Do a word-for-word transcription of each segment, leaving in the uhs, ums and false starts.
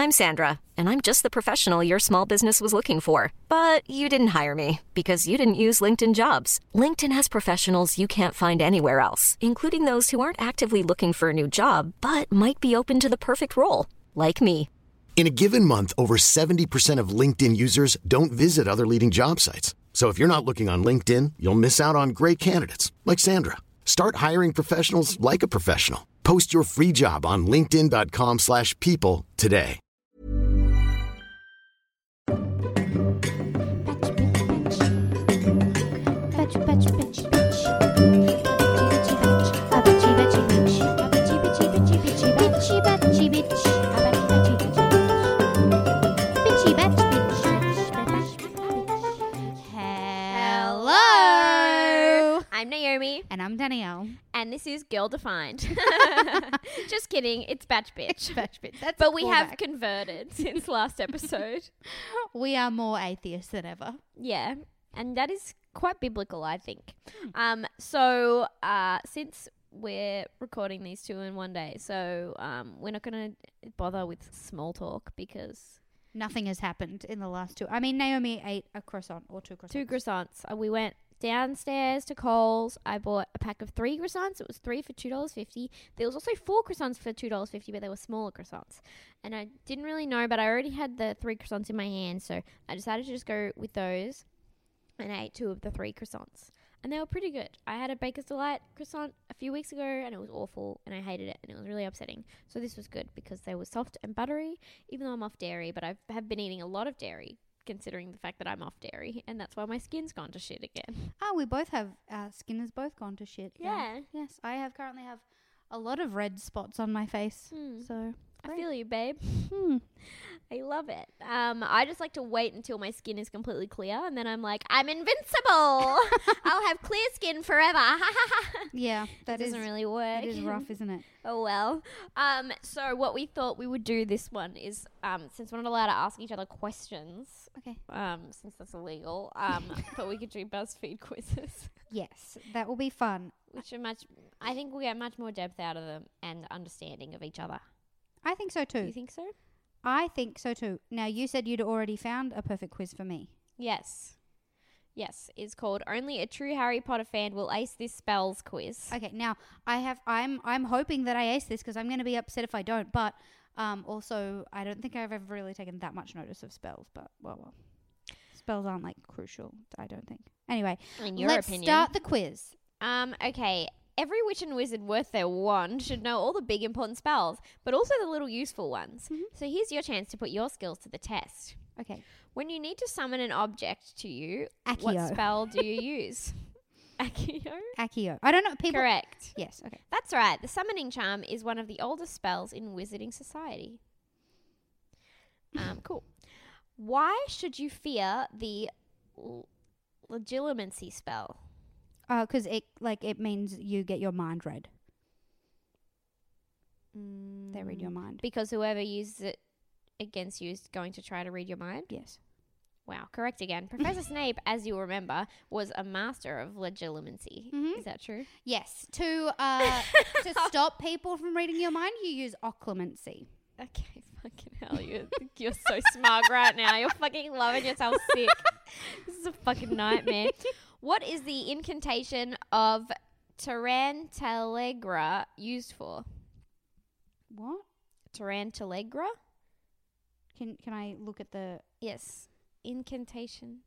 I'm Sandra, and I'm just the professional your small business was looking for. But you didn't hire me because you didn't use LinkedIn Jobs. LinkedIn has professionals you can't find anywhere else, including those who aren't actively looking for a new job, but might be open to the perfect role, like me. In a given month, over seventy percent of LinkedIn users don't visit other leading job sites. So if you're not looking on LinkedIn, you'll miss out on great candidates like Sandra. Start hiring professionals like a professional. Post your free job on linkedin.com slash people today. I'm Naomi. And I'm Danielle. And this is Girl Defined. Just kidding. It's Batch Bitch. Batch Bitch. That's but a we have callback. converted since last episode. We are more atheists than ever. Yeah. And that is quite biblical, I think. Um. So uh, since we're recording these two in one day, so um, we're not going to bother with small talk because... Nothing has happened in the last two. I mean, Naomi ate a croissant or two croissants. Two croissants. Uh, we went downstairs to Coles. I bought a pack of three croissants. It was three for two dollars fifty. There was also four croissants for two dollars fifty, but they were smaller croissants. And I didn't really know, but I already had the three croissants in my hand, so I decided to just go with those. And I ate two of the three croissants. And they were pretty good. I had a Baker's Delight croissant a few weeks ago, and it was awful, and I hated it, and it was really upsetting. So this was good because they were soft and buttery, even though I'm off dairy, but I have been eating a lot of dairy, considering the fact that I'm off dairy, and that's why my skin's gone to shit again. Oh, we both have, our skin has both gone to shit. Yeah. Yes, I have currently have a lot of red spots on my face. Hmm. So, I great. feel you, babe. Hmm. I love it. Um, I just like to wait until my skin is completely clear, and then I'm like, I'm invincible. I'll have clear skin forever. Yeah, that it is, doesn't really work. it is rough, isn't it? Oh well. Um, so what we thought we would do this one is, um, since we're not allowed to ask each other questions, Okay. um, since that's illegal, um, but we could do BuzzFeed quizzes, Yes, that will be fun. which are much. I think we get much more depth out of them and understanding of each other. I think so Do too. you think so? I think so too. Now, you said you'd already found a perfect quiz for me. Yes. Yes, it's called Only a True Harry Potter Fan Will Ace This Spells Quiz. Okay, now I have. I'm. I'm hoping that I ace this because I'm going to be upset if I don't. But um, also, I don't think I've ever really taken that much notice of spells. But well, well, spells aren't like crucial. I don't think. Anyway, In your let's opinion. start the quiz. Um, okay. Every witch and wizard worth their wand should know all the big important spells, but also the little useful ones. Mhm. So here's your chance to put your skills to the test. Okay, When you need to summon an object to you, Accio. what spell do you use? Accio? Accio. I don't know. People. Correct. Yes. Okay. That's right. The summoning charm is one of the oldest spells in wizarding society. Um, cool. Why should you fear the l- legilimency spell? Uh, because it like it means you get your mind read. They read your mind. Because whoever uses it against you is going to try to read your mind? Yes. Wow, correct again. Professor Snape, as you will remember, was a master of legilimency. Mhm. Is that true? Yes. To uh to stop people from reading your mind, you use occlumency. Okay, fucking hell. You're, you're so smug right now. You're fucking loving yourself sick. This is a fucking nightmare. What is the incantation of Tarantalegra used for? What? Tarantalegra? Can can I look at the? Yes. Incantation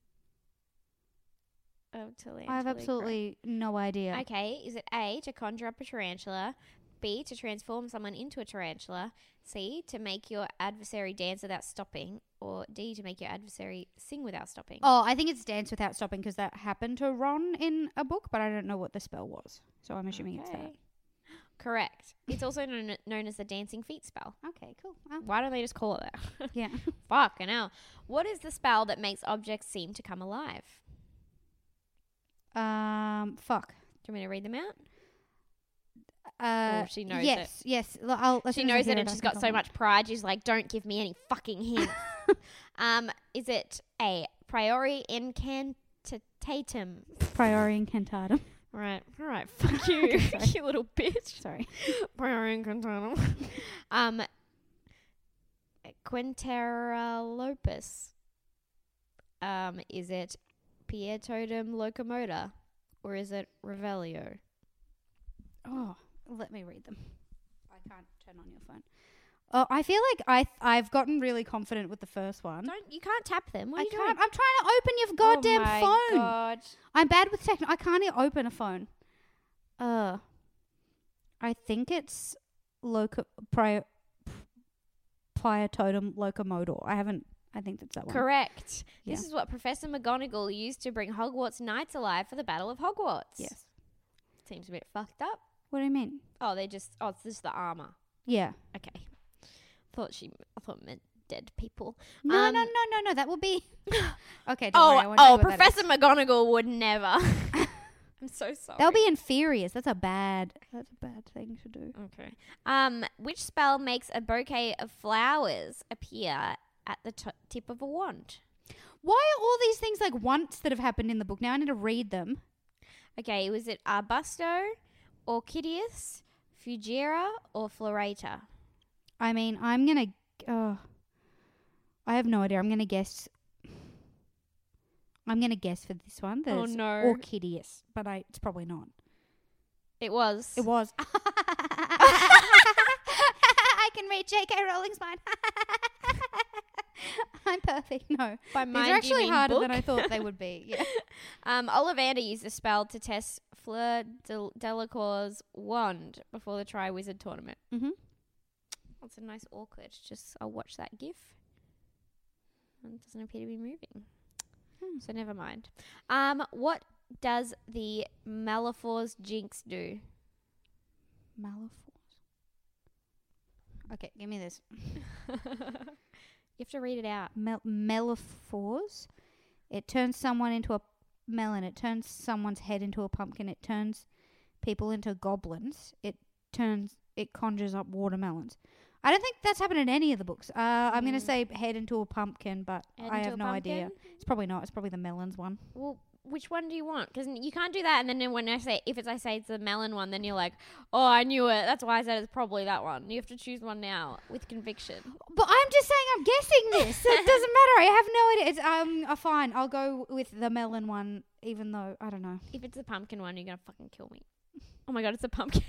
of Tarantalegra. I have absolutely no idea. Okay, is it A, to conjure up a tarantula, B, to transform someone into a tarantula, C, to make your adversary dance without stopping, or D, to make your adversary sing without stopping? Oh, I think it's dance without stopping because that happened to Ron in a book, but I don't know what the spell was, so I'm assuming it's that. Okay. Correct. It's also known, known as the dancing feet spell. Okay, cool. Oh, Why don't they just call it that? yeah. Fucking hell. What is the spell that makes objects seem to come alive? um. Fuck. Do you want me to read them out? Uh. Oh, she knows yes. Yes. L- I'll, as She soon as I knows hear it and I she's think got I'll so know. much pride. She's like, don't give me any fucking hints. um, is it A, priori incantatatum? Priori incantatum. Right, all right, fuck you, Sorry. you little bitch. Sorry. Priori incantatum. um, Quinteralopus? Um, is it Pietotum locomotor or is it Revelio? Oh, let me read them. I can't turn on your phone. Oh, I feel like I th- I've gotten really confident with the first one. Don't you can't tap them. What are I you can't. doing? I'm trying to open your goddamn oh my phone. God. I'm bad with techno. I can't even open a phone. Uh, I think it's loco pri- Pietotum locomotor. I haven't. I think that's that one. Correct. Yeah. This is what Professor McGonagall used to bring Hogwarts Knights alive for the Battle of Hogwarts. Yes. Seems a bit fucked up. What do you mean? Oh, they just. Oh, it's just the armor. Yeah. Okay. Thought she. I thought it meant dead people. No, Um, no, no, no, no. That would be. Okay. Don't Oh, worry, I won't tell oh, you what that is. Professor McGonagall would never. I'm so sorry. They'll be infurious. That's a bad. That's a bad thing to do. Okay. Um, which spell makes a bouquet of flowers appear at the t- tip of a wand? Why are all these things like once that have happened in the book? Now I need to read them. Okay, was it Arbusto, Orchideus, Fugira, or Florata? I mean, I'm gonna. Oh, I have no idea. I'm gonna guess. I'm gonna guess for this one that Oh, it's no. Orchideus, but I, it's probably not. It was. It was. I can read J K Rowling's mind. I'm perfect. No, By these mind, are actually you mean harder book? than I thought they would be. Yeah. Um, Ollivander used a spell to test Fleur de- Delacour's wand before the Triwizard tournament. Mhm. That's a nice awkward. Just I'll watch that gif. It doesn't appear to be moving. Hmm. So never mind. Um, what does the Malifaux's jinx do? Malifaux. Okay, give me this. You have to read it out. Mel- Malifaux. It turns someone into a melon. It turns someone's head into a pumpkin. It turns people into goblins. It turns. It conjures up watermelons. I don't think that's happened in any of the books. Uh, I'm going to Mm. say head into a pumpkin, but Head I into have a no idea. pumpkin? It's probably not. It's probably the melons one. Well, which one do you want? Because you can't do that, and then when I say if it's I say it's the melon one, then you're like, oh, I knew it. That's why I said it's probably that one. You have to choose one now with conviction. But I'm just saying I'm guessing this. It doesn't matter. I have no idea. It's um uh, fine. I'll go with the melon one, even though I don't know. If it's the pumpkin one, you're gonna fucking kill me. Oh my god, it's a pumpkin.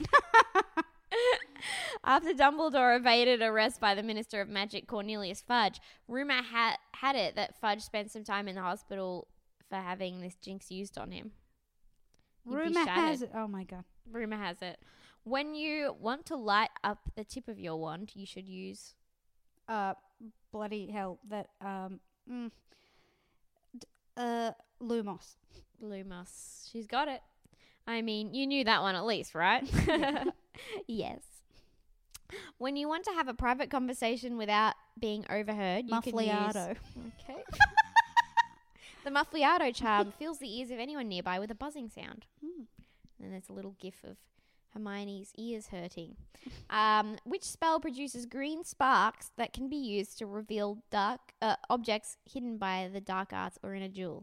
After Dumbledore evaded arrest by the Minister of Magic Cornelius Fudge, rumor ha- had it that Fudge spent some time in the hospital for having this jinx used on him. You'd be Rumor shattered. has it. Oh my god. Rumor has it. When you want to light up the tip of your wand, you should use... Uh, bloody hell. That um. Mm, d- uh, Lumos. Lumos. She's got it. I mean, you knew that one at least, right? Yes. When you want to have a private conversation without being overheard, you can use... Muffliato. Okay. The Muffliato charm fills the ears of anyone nearby with a buzzing sound. Hmm. And there's a little gif of Hermione's ears hurting. Um, which spell produces green sparks that can be used to reveal dark uh, objects hidden by the dark arts or in a jewel?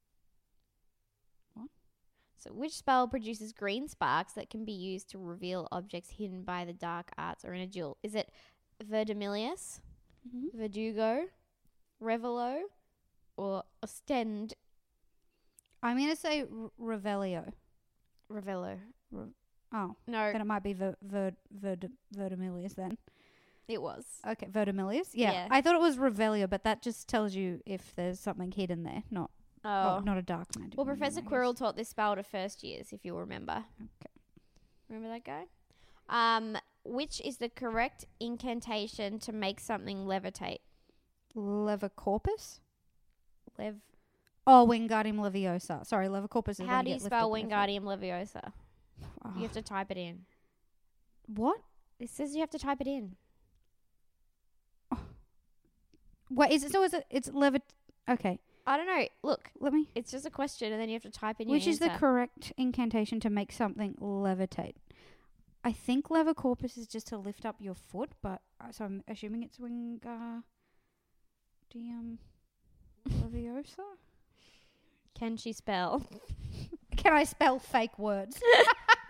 What? So which spell produces green sparks that can be used to reveal objects hidden by the dark arts or in a jewel? Is it Verdimillious, Mhm. Verdugo, Revelo, or Ostend? I'm gonna say R- Revelio. Revello. Oh, No, then it might be Ver- Ver- Ver- Verdimillious then. it was. Okay, Verdimillious. Yeah. Yeah. I thought it was Revelio, but that just tells you if there's something hidden there, not Oh. oh, not a dark magic. Well, one, Professor I guess. Quirrell taught this spell to first years, if you'll remember. Okay. Remember that guy? Um, which is the correct incantation to make something levitate? Levicorpus. Lev. Oh, Wingardium Leviosa. Sorry, Levicorpus is How when do you get spell lifted by the Wingardium Leviosa? foot. Oh. You have to type it in. What? It says you have to type it in. Wait, is it so? Is it? It's levit. Okay, I don't know. Look, let me. it's just a question, and then you have to type in Which your is the answer. correct incantation to make something levitate? I think Levicorpus is just to lift up your foot, but uh, so I'm assuming it's Wingardium Leviosa. Can she spell? Can I spell fake words?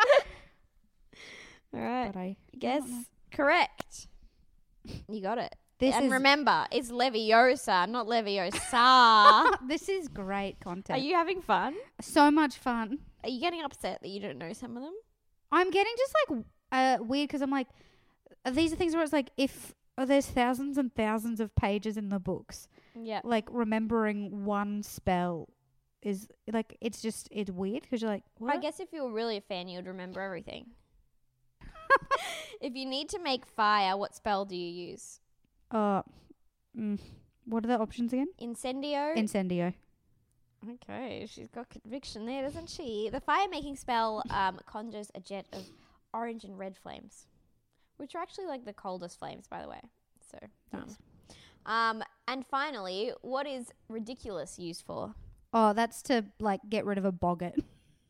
All right. But I Guess don't know. correct. You got it. This and is remember, it's Leviosa, not Leviosa. this is great content. Are you having fun? So much fun. Are you getting upset that you don't know some of them? I'm getting just like uh, weird because I'm like, uh, these are things where it's like if oh, there's thousands and thousands of pages in the books, Yeah. like remembering one spell is like it's just it's weird because you're like, what? I guess if you were really a fan, you would remember everything. If you need to make fire, what spell do you use? Uh, mm, what are the options again? Incendio. Incendio. Okay, she's got conviction there, doesn't she? The fire-making spell um, conjures a jet of orange and red flames, which are actually like the coldest flames, by the way. So, um, Yes. um, and finally, what is ridiculous used for? Oh, that's to like get rid of a boggart.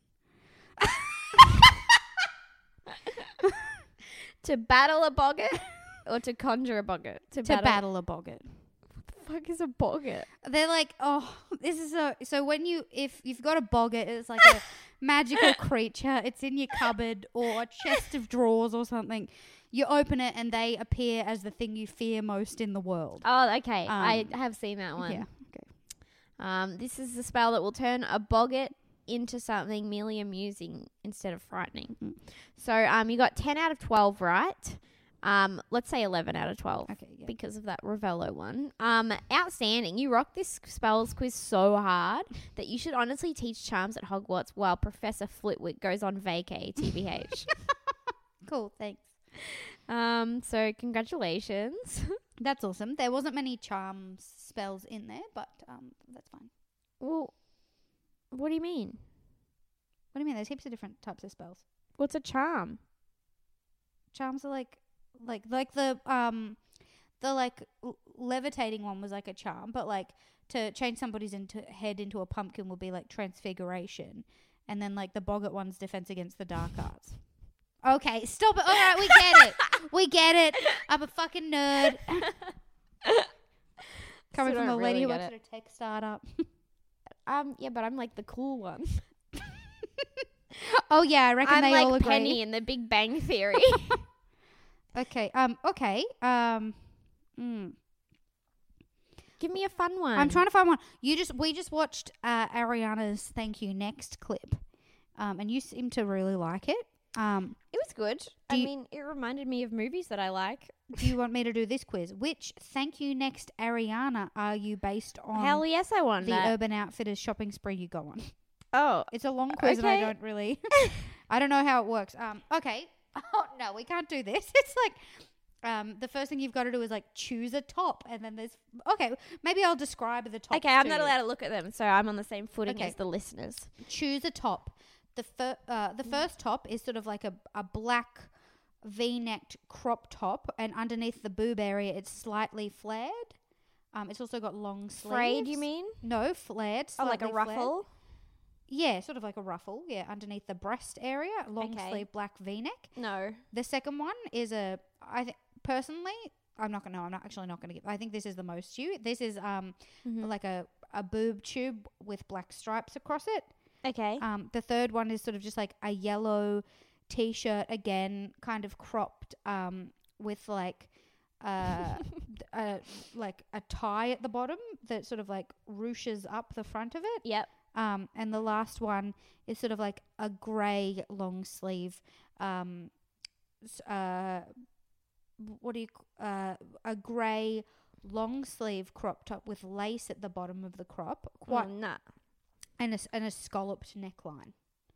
To battle a boggart or to conjure a boggart? To battle a boggart. What the fuck is a boggart? They're like, oh, this is a so when you if you've got a boggart, it's like a magical creature. It's in your cupboard or a chest of drawers or something. You open it and they appear as the thing you fear most in the world. Oh, okay. Um, I have seen that one. Yeah. Okay. Um, this is the spell that will turn a boggart into something merely amusing instead of frightening. Mm. So um, you got ten out of twelve right. Um, let's say eleven out of twelve Okay. Yeah. because of that Ravello one. Um, outstanding. You rocked this spells quiz so hard that you should honestly teach charms at Hogwarts while Professor Flitwick goes on vacay, T B H. Cool. Thanks. Um, so congratulations. That's awesome. There wasn't many charm spells in there, but um, that's fine. Well, what do you mean? What do you mean? There's heaps of different types of spells. What's a charm? Charms are like, like, like the um, the like l- levitating one was like a charm, but like to change somebody's into head into a pumpkin would be like transfiguration, and then like the boggart one's defense against the dark arts. Okay, stop it. All right, we get it. We get it. I'm a fucking nerd. Coming Still from a don't lady really who get works at a tech startup. Um, yeah, but I'm like the cool one. Oh yeah, I reckon I'm they like all agree. Penny in the Big Bang Theory. Okay. Um. Okay. Um. Mm. Give me a fun one. I'm trying to find one. You just we just watched uh, Ariana's "Thank You Next" clip, um, and you seem to really like it. Um, It was good. Do I you- mean, it reminded me of movies that I like. do you want me to do this quiz? Which "Thank You Next" Ariana are you based on? Hell yes, I want the that. Urban Outfitters shopping spree you go on. oh, It's a long quiz, and I Okay. don't really, I don't know how it works. Um. Okay. Oh no, we can't do this. It's like. Um, the first thing you've got to do is like choose a top, and then there's okay. Maybe I'll describe the top. okay. I'm not allowed to look at them, so I'm on the same footing Okay. as the listeners. Choose a top. The fir- uh, the first top is sort of like a, a black V-necked crop top, and underneath the boob area, it's slightly flared. Um, it's also got long sleeves. Frayed, you mean? No, flared. Oh, like a slightly flared. ruffle? Yeah, sort of like a ruffle. Yeah, underneath the breast area, long Okay. sleeve black V-neck. No. The second one is a. I think personally, I'm not gonna. No, I'm not actually not gonna give. I think this is the most you. This is um Mhm. like a a boob tube with black stripes across it. Okay. Um, the third one is sort of just like a yellow t-shirt, again, kind of cropped, um, with like, uh, a, like a tie at the bottom that sort of like ruches up the front of it. Yep. Um, and the last one is sort of like a grey long sleeve, um, s- uh, what do you, c- uh, a grey long sleeve crop top with lace at the bottom of the crop, quite, Oh, nah. and a, s- and a scalloped neckline.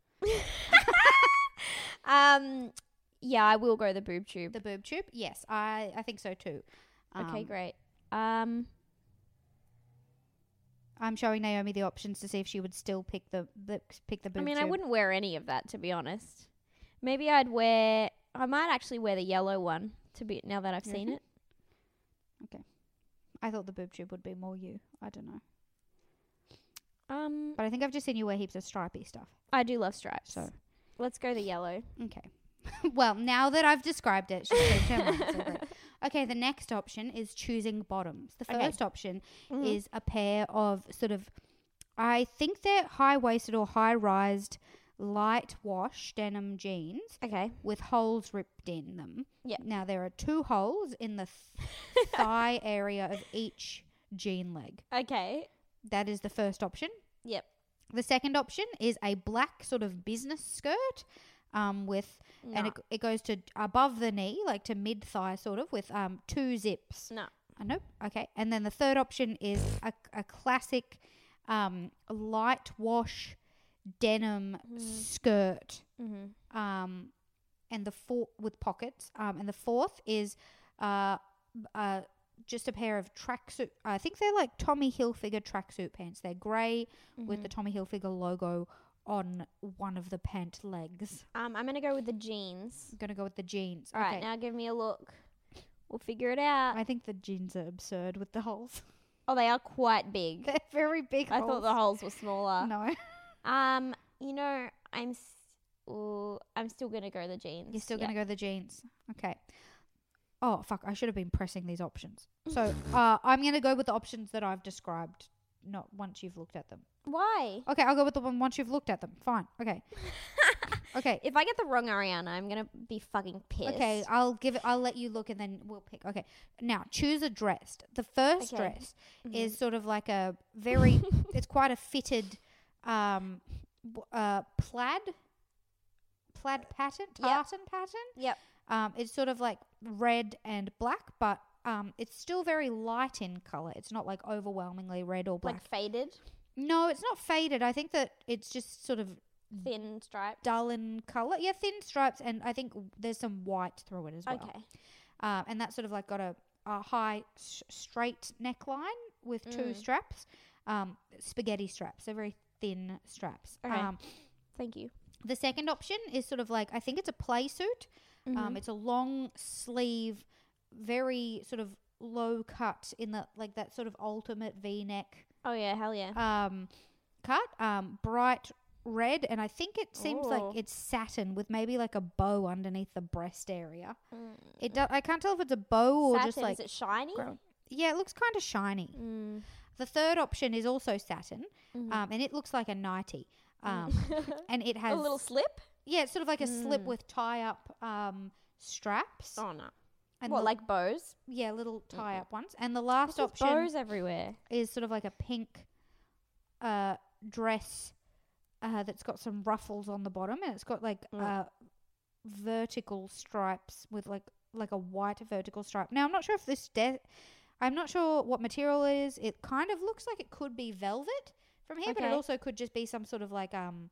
Um. Yeah, I will go the boob tube. The boob tube? Yes, I, I think so too. okay, Um, great. Um. I'm showing Naomi the options to see if she would still pick the, the pick the boob I mean, tube. I wouldn't wear any of that, to be honest. Maybe I'd wear. I might actually wear the yellow one. To be now that I've You seen reckon? it. I thought the boob tube would be more you. I don't know. Um. But I think I've just seen you wear heaps of stripy stuff. I do love stripes. So, Let's go the yellow. okay. Well, now that I've described it, she's changed her mind. So great. Okay, the next option is choosing bottoms. The Okay. first option Mm. is a pair of sort of, I think they're high-waisted or high-rised light wash denim jeans Okay. with holes ripped in them. Yep. Now, there are two holes in the th- thigh area of each jean leg. Okay. That is the first option. Yep. The second option is a black sort of business skirt um, with, No. and it, it goes to above the knee, like to mid thigh sort of, with um, two zips. No. Uh, nope. Okay. And then the third option is a, a classic um, light wash denim skirt. Mm-hmm. Um, and the four with pockets. Um, and the fourth is uh, uh, just a pair of tracksuit. I think they're like Tommy Hilfiger tracksuit pants. They're grey Mm-hmm. with the Tommy Hilfiger logo on one of the pant legs. Um, I'm gonna go with the jeans. I'm gonna go with the jeans. All okay. right, now give me a look. We'll figure it out. I think the jeans are absurd with the holes. Oh, they are quite big. They're very big. I holes. thought the holes were smaller. No, Um, you know, I'm s- ooh, I'm still gonna go the jeans. you're still Yep. gonna go the jeans. Okay. Oh fuck! I should have been pressing these options. So uh, I'm gonna go with the options that I've described. Not once you've looked at them. Why? Okay, I'll go with the one once you've looked at them. Fine. Okay. Okay. If I get the wrong Ariana, I'm gonna be fucking pissed. Okay, I'll give it. I'll let you look, and then we'll pick. Okay, now choose a dress. The first Okay. dress Mhm. is sort of like a very. It's quite a fitted, um, w- uh, plaid, plaid pattern, Yep. tartan pattern. Yep. Um, it's sort of like red and black, but um, it's still very light in color. It's not like overwhelmingly red or black. Like faded, No, it's not faded. I think that it's just sort of thin stripes. dull in color. Yeah, thin stripes, and I think there's some white through it as well. Okay. Um, and that's sort of like got a, a high s- straight neckline with two Mm. straps, um, spaghetti straps. They're very thin straps. Okay. Um, Thank you. the second option is sort of like, I think it's a play suit. Um, Mhm. it's a long sleeve, very sort of low cut in the like that sort of ultimate V-neck Oh yeah, hell yeah. um, cut, um, bright red, and I think it seems Ooh. like it's satin with maybe like a bow underneath the breast area. Mm. It do- I can't tell if it's a bow or Satin, just like is it shiny? grown- yeah, it looks kind of shiny. Mm. The third option is also satin, Mhm. um, and it looks like a nightie, um, and it has a little slip. yeah, it's sort of like a slip Mm. with tie up um, straps. Oh no. And What, the- like bows? yeah, little tie up ones. And the last What's with option bows everywhere. is sort of like a pink uh, dress uh, that's got some ruffles on the bottom, and it's got like Mm. uh, vertical stripes with like like a white vertical stripe. Now I'm not sure if this de- I'm not sure what material it is. It kind of looks like it could be velvet from here, but it Okay. also could just be some sort of like um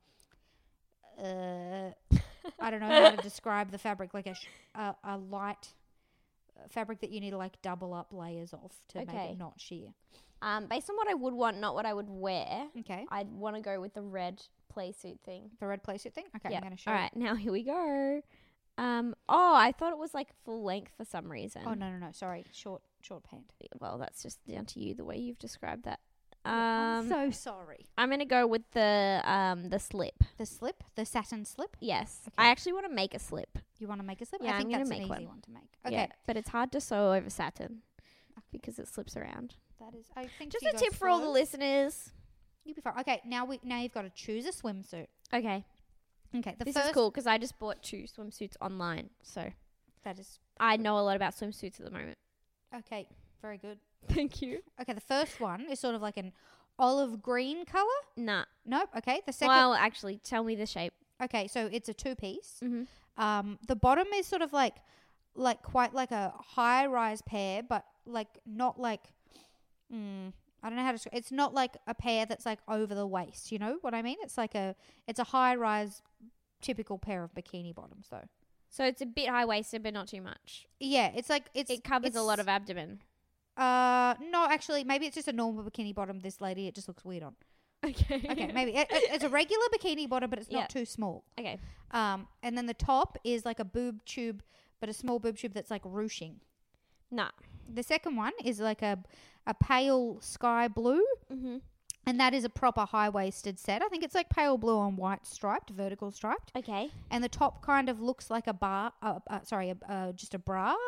uh I don't know how to describe the fabric, like a sh- a, a light uh, fabric that you need to like double up layers of to make Okay. it not sheer. Um, based on what I would want, not what I would wear, Okay. I'd want to go with the red play suit thing. The red playsuit thing? Okay, Yeah. I'm going to show All you. right, now here we go. Um, oh, I thought it was like full length for some reason. Oh, no, no, no. Sorry. Short short pant. Well, that's just down to you the way you've described that. I'm Um, so sorry. I'm gonna go with the um the slip. The slip? The satin slip? Yes, Okay. I actually want to make a slip. You want to make a slip? Yeah, I I'm think gonna that's make an one. easy one. to make. Okay. Yeah, but it's hard to sew over satin because it slips around. That is, I think Just you a go tip for all the slow. listeners. You'll be fine. Okay, now we now you've got to choose a swimsuit. Okay, Okay, the this first is cool because I just bought two swimsuits online, so that is I know a lot about swimsuits at the moment. okay. Very good. Thank you. Okay, the first one is sort of like an olive green color. Nah. Nope. Okay, the second. Well, actually, tell me the shape. Okay, so it's a two piece. Mm-hmm. Um, the bottom is sort of like, like quite like a high rise pair, but like not like, mm, I don't know how to. descri- It's not like a pair that's like over the waist. You know what I mean? It's like a, it's a high rise, typical pair of bikini bottoms though. So it's a bit high waisted, but not too much. Yeah, it's like it's It covers it's, a lot of abdomen. Uh, no, actually, maybe it's just a normal bikini bottom. This lady, it just looks weird on. Okay. Okay, maybe it, it- it's a regular bikini bottom, but it's Yeah. not too small. Okay. Um, and then the top is like a boob tube, but a small boob tube that's like ruching. Nah. The second one is like a a pale sky blue, Mm-hmm. and that is a proper high waisted set. I think it's like pale blue on white striped, vertical striped, Okay. and the top kind of looks like a bar. Uh, uh, sorry, a, uh, just a bra,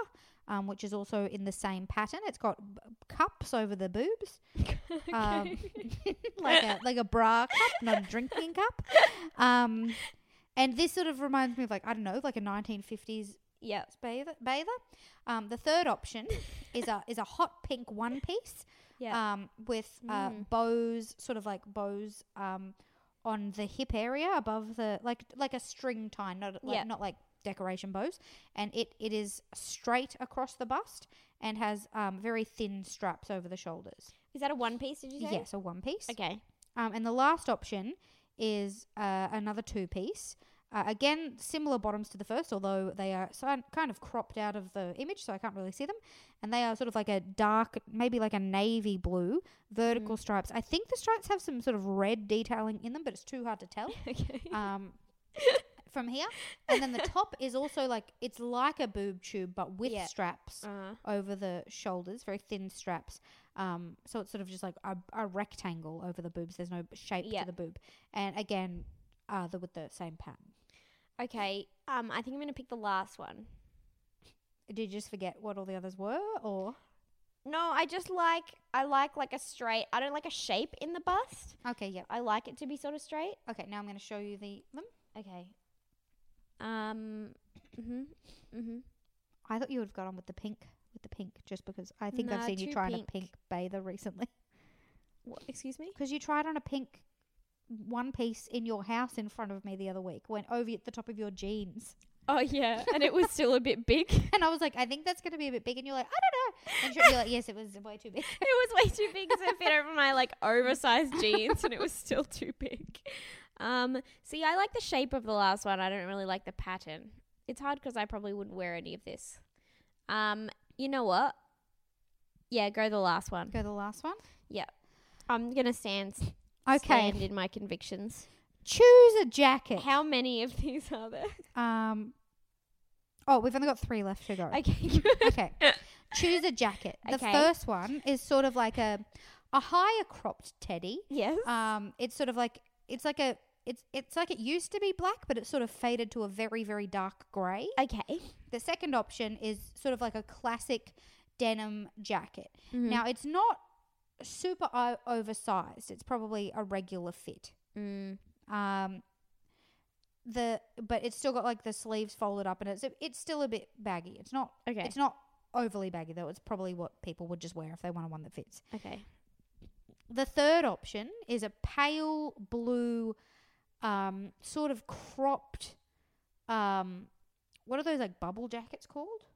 um, which is also in the same pattern. It's got b- cups over the boobs, um, like a like a bra cup, not a drinking cup. Um, and this sort of reminds me of like I don't know, like a nineteen fifties Yeah. bather. bather. Um, the third option is a is a hot pink one piece. Yeah. Um, with uh, Mm. bows, sort of like bows um, on the hip area above the like like a string tie, not like, Yeah. not like decoration bows, and it, it is straight across the bust and has um, very thin straps over the shoulders. Is that a one piece, did you say? Yes, a one piece. Okay. Um, and the last option is uh, another two piece. Uh, again, similar bottoms to the first, although they are so kind of cropped out of the image, so I can't really see them. And they are sort of like a dark, maybe like a navy blue, vertical Mm. stripes. I think the stripes have some sort of red detailing in them, but it's too hard to tell Okay. um, from here. And then the top is also like, it's like a boob tube, but with Yeah. straps Uh, over the shoulders, very thin straps. Um, so it's sort of just like a, a rectangle over the boobs. There's no shape Yeah. to the boob. And again, uh, the, with the same pattern. okay. Um, I think I'm gonna pick the last one. Did you just forget what all the others were, or? No, I just like I like like a straight. I don't like a shape in the bust. Okay, yeah. I like it to be sort of straight. Okay, now I'm going to show you the them. Okay. Um. Mhm. Mhm. I thought you would have got on with the pink, with the pink, just because I think I've Nah, seen you too try on a pink. pink bather recently. What? Excuse me. Because you tried on a pink one piece in your house in front of me the other week, went over at the top of your jeans. Oh yeah, and it was still a bit big. And I was like, I think that's going to be a bit big. And you're like, I don't know. And you're like, yes, it was way too big. It was way too big because it fit over my like oversized jeans, and it was still too big. Um, see, I like the shape of the last one. I don't really like the pattern. It's hard because I probably wouldn't wear any of this. Um, you know what? Yeah, go the last one. Go the last one. I'm gonna stand Okay. stand in my convictions. Choose a jacket. How many of these are there? Um. Oh, we've only got three left to go. Okay, good. Okay. Choose a jacket. The Okay. first one is sort of like a a higher cropped teddy. Yes. Um, it's sort of like it's like a it's it's like it used to be black, but it's sort of faded to a very very dark grey. Okay. The second option is sort of like a classic denim jacket. Mhm. Now it's not super o- oversized. It's probably a regular fit. Mm. Um, the but it's still got like the sleeves folded up, and it's it's still a bit baggy. It's not Okay. it's not overly baggy though. It's probably what people would just wear if they want one that fits. Okay. The third option is a pale blue, um, sort of cropped, um, what are those like bubble jackets called?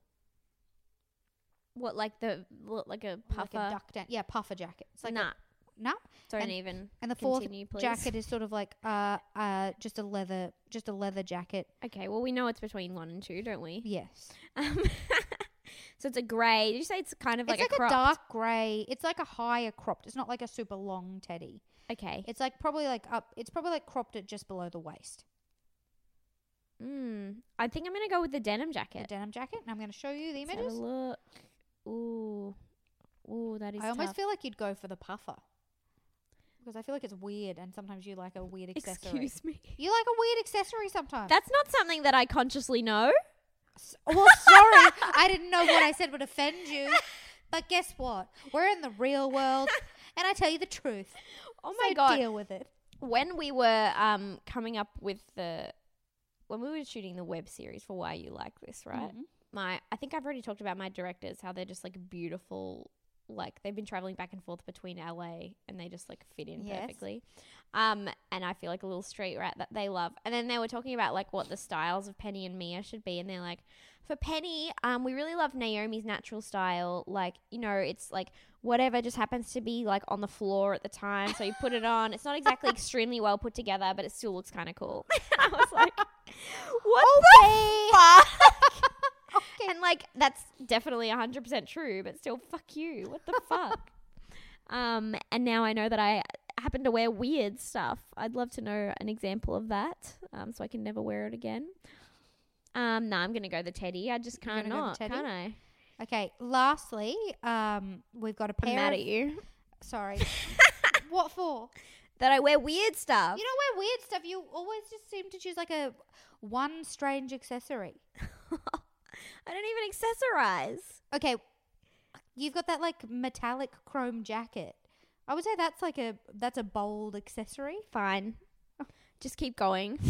What, like the what, like a puffer? Like a duck down, yeah, puffer jacket. It's like nah. a, no. Don't and- even. And the fourth Continue, please. jacket is sort of like uh uh just a leather just a leather jacket. Okay. Well, we know it's between one and two, don't we? Yes. Um, so it's a grey. Did you say it's kind of like it's a like a, cropped? dark grey. It's like a higher cropped. It's not like a super long teddy. Okay. It's like probably like up. It's probably like cropped at just below the waist. Mm. I think I'm gonna go with the denim The jacket. denim jacket. And I'm going to show you the Let's have a images. look. Ooh. Ooh, that is I almost tough. feel like you'd go for the puffer because I feel like it's weird, and sometimes you like a weird accessory. Excuse me. You like a weird accessory sometimes. That's not something that I consciously know. S- well, sorry, I didn't know what I said would offend you. But guess what? We're in the real world, and I tell you the truth. Oh my So god. deal with it. When we were um coming up with the when we were shooting the web series for Why You Like This, right? Mhm. My I think I've already talked about my directors, how they're just like beautiful, like they've been traveling back and forth between L A and they just like fit in Yes. perfectly. Um and I feel like a little street rat that they love. And then they were talking about like what the styles of Penny and Mia should be, and they're like, for Penny, um, we really love Naomi's natural style. Like, you know, it's like whatever just happens to be like on the floor at the time. So you put it on. It's not exactly extremely well put together, but it still looks kind of cool. And I was like, what Okay. the fuck? Okay. And like, that's definitely one hundred percent true, but still, fuck you. What the fuck? Um, and now I know that I happen to wear weird stuff. I'd love to know an example of that, um, so I can never wear it again. Um, no, I'm gonna go the teddy. I just You're can't gonna go the not, teddy? can I? Okay. Lastly, um, we've got a I'm pair. mad of, at you Sorry. What for? that I wear weird stuff. You don't wear weird stuff. You always just seem to choose like a one strange accessory. I don't even accessorize. Okay, you've got that like metallic chrome jacket. I would say that's like a that's a bold accessory. Fine. Just keep going.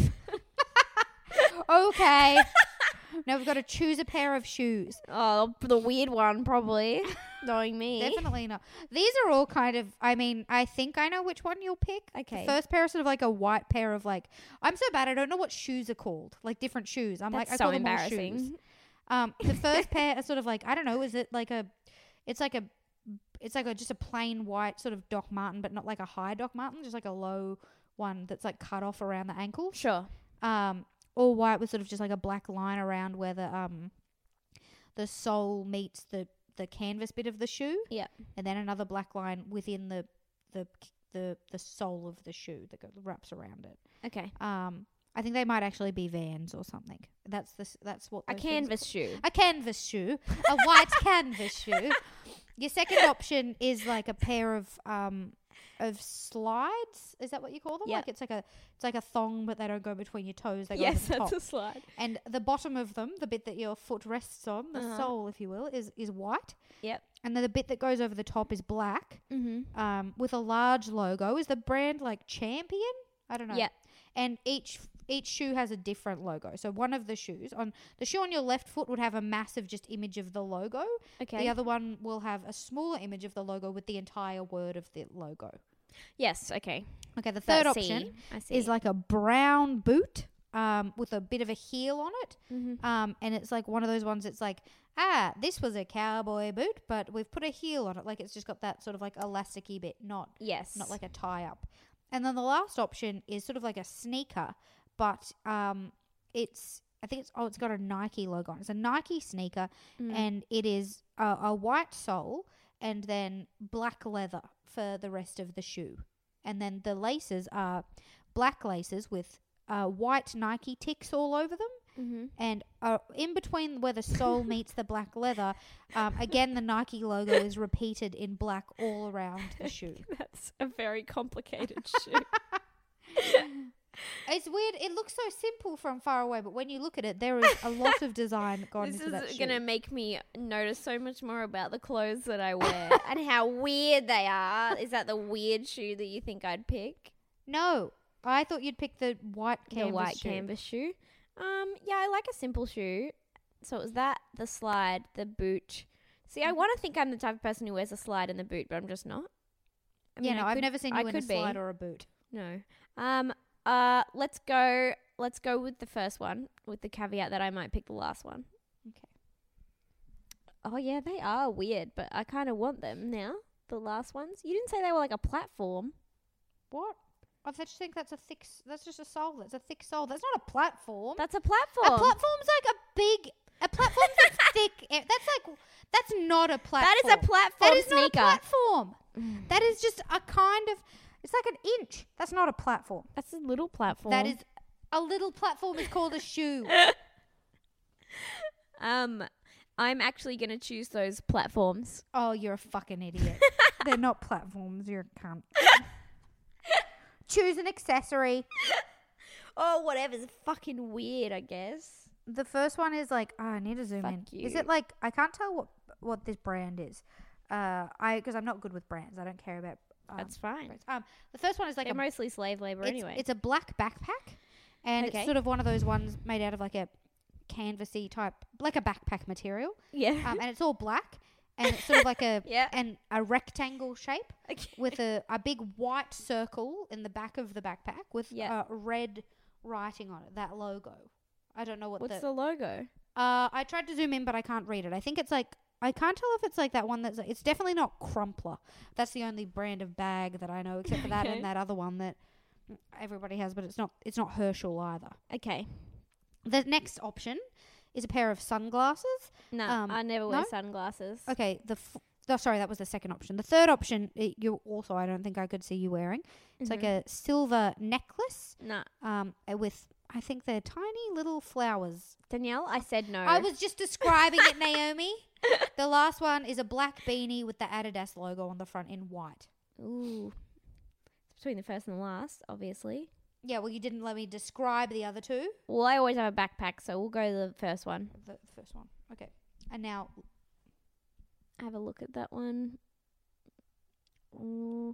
Okay. Now we've got to choose a pair of shoes. Oh, the weird one, probably. Knowing me. Definitely not. These are all kind of, I mean, I think I know which one you'll pick. Okay. The first pair is sort of like a white pair of like, I'm so bad, I don't know what shoes are called. Like different shoes. I'm That's like, I so call them all embarrassing. shoes. Um, the first pair are sort of like, I don't know, is it like a, it's like a, it's like a, just a plain white sort of Doc Marten, but not like a high Doc Marten, just like a low one that's like cut off around the ankle. Sure. Um, all white with sort of just like a black line around where the um the sole meets the the canvas bit of the shoe. Yeah. And then another black line within the the the the sole of the shoe that goes, wraps around it. Okay. Um, I think they might actually be Vans or something. That's the that's what A those things canvas are shoe. called. A canvas shoe, a white canvas shoe. Your second option is like a pair of um of slides. Is that what you call them? Yep. Like it's like a it's like a thong, but they don't go between your toes. They go Yes, over the that's top. a slide. And the bottom of them, the bit that your foot rests on, the Uh-huh. sole, if you will, is is white. Yep. And then the bit that goes over the top is black. Mm-hmm. Um, with a large logo. Is the brand like Champion? I don't know. Yep. And each each shoe has a different logo. So one of the shoes on the shoe on your left foot would have a massive just image of the logo. Okay. The other one will have a smaller image of the logo with the entire word of the logo. Yes. Okay. Okay, the third That's option C. I see. is like a brown boot um, with a bit of a heel on it. Mm-hmm. Um, and it's like one of those ones it's like, ah, this was a cowboy boot, but we've put a heel on it. Like it's just got that sort of like elasticy bit, not Yes. not like a tie up. And then the last option is sort of like a sneaker, but um, it's I think it's oh it's got a Nike logo on it. It's a Nike sneaker, Mm. and it is a, a white sole and then black leather for the rest of the shoe, and then the laces are black laces with uh, white Nike ticks all over them. Mm-hmm. And uh, in between where the sole meets the black leather, um, again the Nike logo is repeated in black all around the shoe. That's a very complicated shoe. It's weird. It looks so simple from far away, but when you look at it, there is a lot of design gone This into that is shoe. going to make me notice so much more about the clothes that I wear and how weird they are. Is that the weird shoe that you think I'd pick? No, I thought you'd pick the white canvas the white shoe. canvas shoe. Um, yeah, I like a simple shoe. So it was that, the slide, the boot. See, I want to think I'm the type of person who wears a slide and the boot, but I'm just not. I yeah, mean, no, I I've could- never seen I you in a could be. slide or a boot. No. Um. Uh. Let's go. Let's go with the first one, with the caveat that I might pick the last one. Okay. Oh yeah, they are weird, but I kind of want them now. The last ones. You didn't say they were like a platform. What? I just think that's a thick. s- That's just a sole. That's a thick sole. That's not a platform. That's a a platform. platform's like a big. A platform's that's thick. eh, That's like. That's not a platform. That is a platform That is sneaker. not a platform. That is just a kind of. It's like an inch. That's not a platform. That's a little platform. That is a little platform. Is called a shoe. Um, I'm actually gonna choose those platforms. Oh, you're a fucking idiot. They're not platforms. You're a cunt. Choose an accessory. Oh, whatever's fucking weird, I guess. The first one is like, oh, I need to zoom Fuck in. you. Is it like I can't tell what what this brand is. Uh, I because I'm not good with brands. I don't care about. Um, That's fine. brands. Um, the first one is like They're a, mostly slave labor it's, anyway. it's a black backpack, and Okay. it's sort of one of those ones made out of like a canvasy type, like a backpack material. yeah. Um, and it's all black, and it's sort of like a Yeah. and a rectangle shape Okay. with a, a big white circle in the back of the backpack with Yeah. uh, red writing on it. That logo. I don't know what What's the. the logo? Uh, I tried to zoom in, but I can't read it. I think it's like I can't tell if it's like that one that's. Like, it's definitely not Crumpler. That's the only brand of bag that I know, except for that Okay. and that other one that everybody has, but it's not. It's not Herschel either. Okay. The next option is a pair of sunglasses. No, Um, I never wear no? sunglasses. Okay, the f- oh, sorry, that was the second option. The third option, it, you also I don't think I could see you wearing. It's like Mhm. a silver necklace, No. um, uh, with I think they're tiny little flowers. Danielle, I said no. I was just describing it, Naomi. The last one is a black beanie with the Adidas logo on the front in white. Ooh. It's between the first and the last, obviously. Yeah, well, you didn't let me describe the other two. Well, I always have a backpack, so we'll go the first one. The first one. Okay. And now, Have a look at that one. Ooh.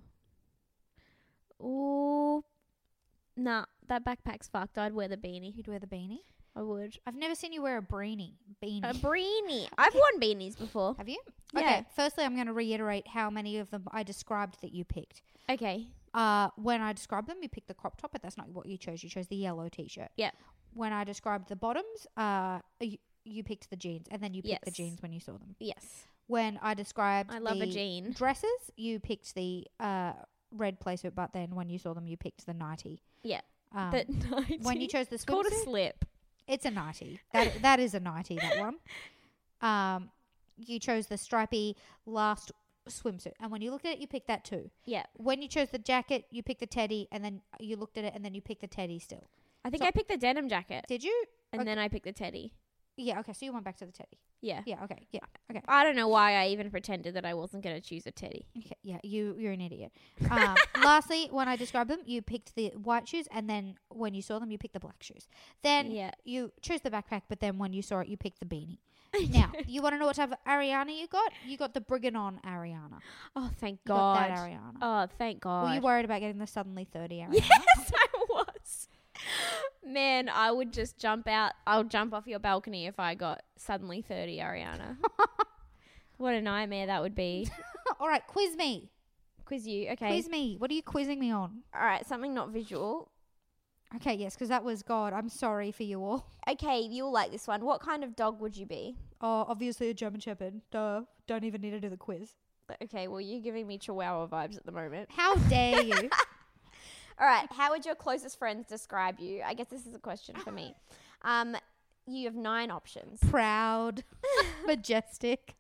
Ooh. Nah, that backpack's fucked. I'd wear the beanie. you'd wear the beanie. I would. I've never seen you wear a beanie. Beanie. A beanie. I've worn beanies before. Have you? Yeah. Okay. Firstly, I'm going to reiterate how many of them I described that you picked. Okay. Uh, when I described them, you picked the crop top, but that's not what you chose. You chose the yellow t-shirt. Yeah. When I described the bottoms, uh, you, you picked the jeans, and then you picked the Yes. jeans when you saw them. Yes. When I described I love the a jean. dresses, you picked the uh, red playsuit, but then when you saw them, you picked the nightie. Yeah. Um, But nightie. when you chose the It's called a swimsuit, slip. it's a nightie. That that is a nightie. That one. Um, you chose the stripy last swimsuit, and when you looked at it, you picked that too. Yeah. When you chose the jacket, you picked the teddy, and then you looked at it, and then you picked the teddy still. I think So- I picked the denim jacket. Did you? And okay. then I picked the teddy. Yeah. Okay. So you went back to the teddy. Yeah. Yeah. Okay. Yeah. Okay. I don't know why I even pretended that I wasn't going to choose a teddy. Okay. Yeah. You you're an idiot. Um, lastly, when I described them, you picked the white shoes, and then when you saw them, you picked the black shoes. Then Yeah. you chose the backpack, but then when you saw it, you picked the beanie. Now, you want to know what type of Ariana you got? You got the Brigham on Ariana. Oh, thank You God. got that Ariana. Oh, thank God. Were you worried about getting the suddenly thirty Ariana? Yes, I was. Man, I would just jump out. I'll jump off your balcony if I got suddenly thirty, Ariana. What a nightmare that would be. All right, quiz me. Quiz you. Okay. Quiz me. What are you quizzing me on? All right, something not visual. Okay, yes, because that was God. I'm sorry for you all. Okay, you'll like this one. What kind of dog would you be? Oh, obviously a German Shepherd. Duh. Don't even need to do the quiz. Okay, well, you're giving me Chihuahua vibes at the moment. How dare you? All right, how would your closest friends describe you? I guess this is a question for me. Um, you have nine options. Proud. Majestic.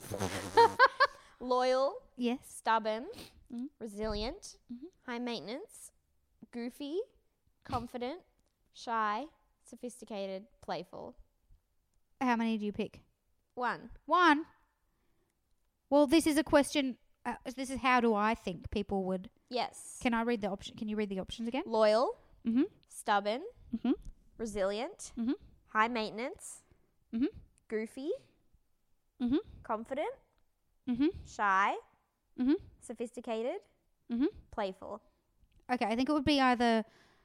Loyal, Yes. stubborn, Mhm. resilient, Mhm. high maintenance, goofy, confident, shy, sophisticated, playful. How many do you pick? One. One. Well, this is a question. Uh, this is how do I think people would. Yes. Can I read the option? Can you read the options again? Loyal, Mm-hmm. stubborn, Mm-hmm. resilient, Mm-hmm. high maintenance, Mhm. goofy, Mhm. confident, Mm-hmm. shy, Mm-hmm. sophisticated, Mm-hmm. playful. Okay, I think it would be either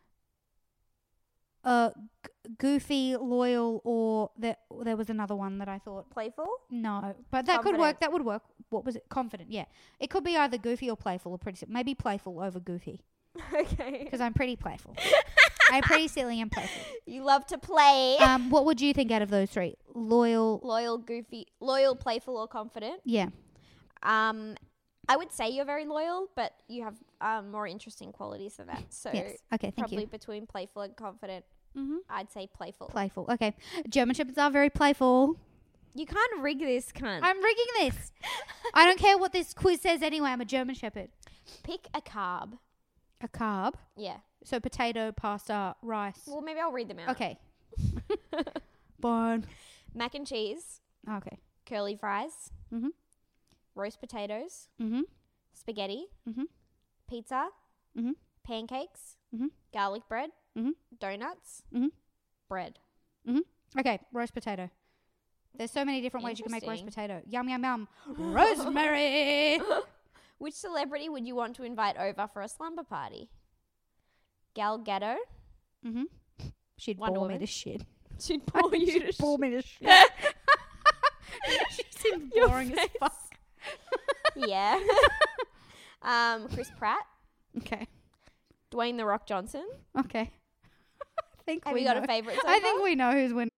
uh, g- goofy, loyal, or there, there was another one that I thought. Playful? No, but that could work. Confident. That would work. What was it? Confident, yeah. It could be either goofy or playful, or pretty. si- Maybe playful over goofy, Okay. because I'm pretty playful. I'm pretty silly and playful. You love to play. Um, what would you think out of those three? Loyal, Loyal, goofy, loyal, playful, or confident. yeah. Um, I would say you're very loyal, but you have um, more interesting qualities than that. So Yes. Okay, thank probably you. between playful and confident, Mm-hmm. I'd say playful. Playful. Okay. German Shepherds are very playful. You can't rig this, cunt. I'm rigging this. I don't care what this quiz says anyway. I'm a German Shepherd. Pick a carb. A carb. Yeah. So potato, pasta, rice. Well, maybe I'll read them out. Okay. Born. Mac and cheese, Okay. curly fries, Mm-hmm. roast potatoes, Mm-hmm. spaghetti, Mhm. pizza, Mhm. pancakes, Mhm. garlic bread, Mhm. donuts, Mhm. bread. Okay. Roast potato. There's so many different ways you can make roast Interesting. potato. Yum, yum, yum. Rosemary. Which celebrity would you want to invite over for a slumber party? Gal Gadot. Mm-hmm. She'd Wonder bore me Woman. to shit. She'd bore you to bore sh- me to shit. she seems Your boring as face. fuck. Yeah. um, Chris Pratt, Okay. Dwayne The Rock Johnson. Okay. I think Have we you got know. a favorite so I far? think we know who's winning.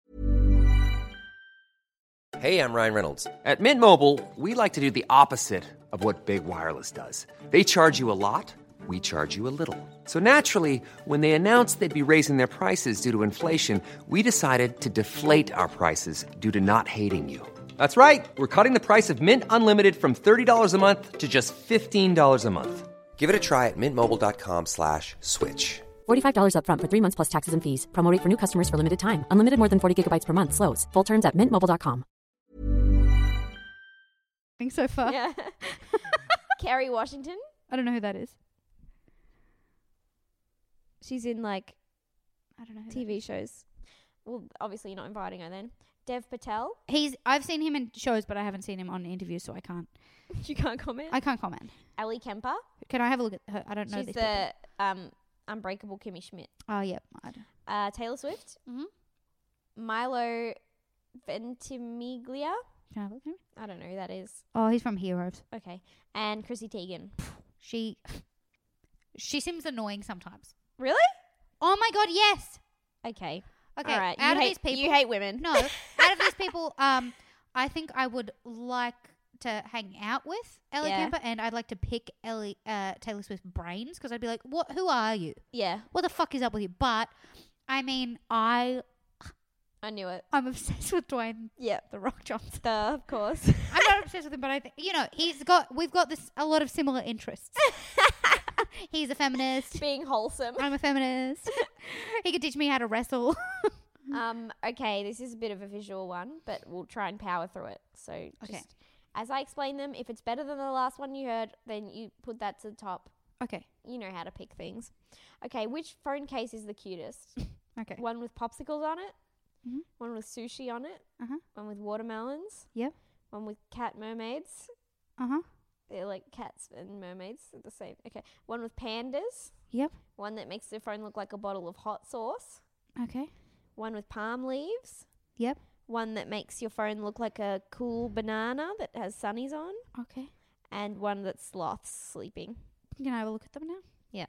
Hey, I'm Ryan Reynolds. At Mint Mobile, we like to do the opposite of what Big Wireless does. They charge you a lot, we charge you a little. So naturally, when they announced they'd be raising their prices due to inflation, we decided to deflate our prices due to not hating you. That's right. We're cutting the price of Mint Unlimited from thirty dollars a month to just fifteen dollars a month. Give it a try at mintmobile.com slash switch. forty-five dollars up front for three months plus taxes and fees. Promo rate for new customers for limited time. Unlimited more than forty gigabytes per month. Slows full terms at mint mobile dot com. So far. Yeah. Kerry Washington. I don't know who that is. She's in like I don't know. Who T that V is. shows. Well, obviously you're not inviting her then. Dev Patel. He's. I've seen him in shows, but I haven't seen him on interviews, so I can't. You can't comment. I can't comment. Ali Kemper. Can I have a look at her? I don't know She's these the um Unbreakable Kimmy Schmidt. people. Oh, yep. I don't- Uh, Taylor Swift. Mhm. Milo Ventimiglia. Can I have a look at him? I don't know who that is. Oh, he's from Heroes. Okay. And Chrissy Teigen. She. She seems annoying sometimes. Really? Oh my god, yes. Okay. Okay. All right. Out you of hate, these people, you hate women. no. Out of these people, um, I think I would like to hang out with Ellie Yeah. Kemper, and I'd like to pick Ellie, uh, Taylor Swift's brains because I'd be like, "What? Who are you? Yeah. What the fuck is up with you?" But I mean, I I knew it. I'm obsessed with Dwayne Yep. the Rock Johnson. Duh, of course. I'm not obsessed with him, but I think you know he's got we've got this a lot of similar interests. He's a feminist. Being wholesome. I'm a feminist. He could teach me how to wrestle. Um, okay, this is a bit of a visual one, but we'll try and power through it. So just Okay. as I explain them, if it's better than the last one you heard, then you put that to the top. Okay. You know how to pick things. Okay, which phone case is the cutest? Okay. One with popsicles on it, Mhm. one with sushi on it, Uh-huh. one with watermelons, Yep. one with cat mermaids. Uh huh. They're like cats and mermaids at the same. Okay, one with pandas, Yep. one that makes the phone look like a bottle of hot sauce, Okay. one with palm leaves, Yep. one that makes your phone look like a cool banana that has sunnies on, Okay. and one that's sloths sleeping. Can I have a look at them now? Yeah.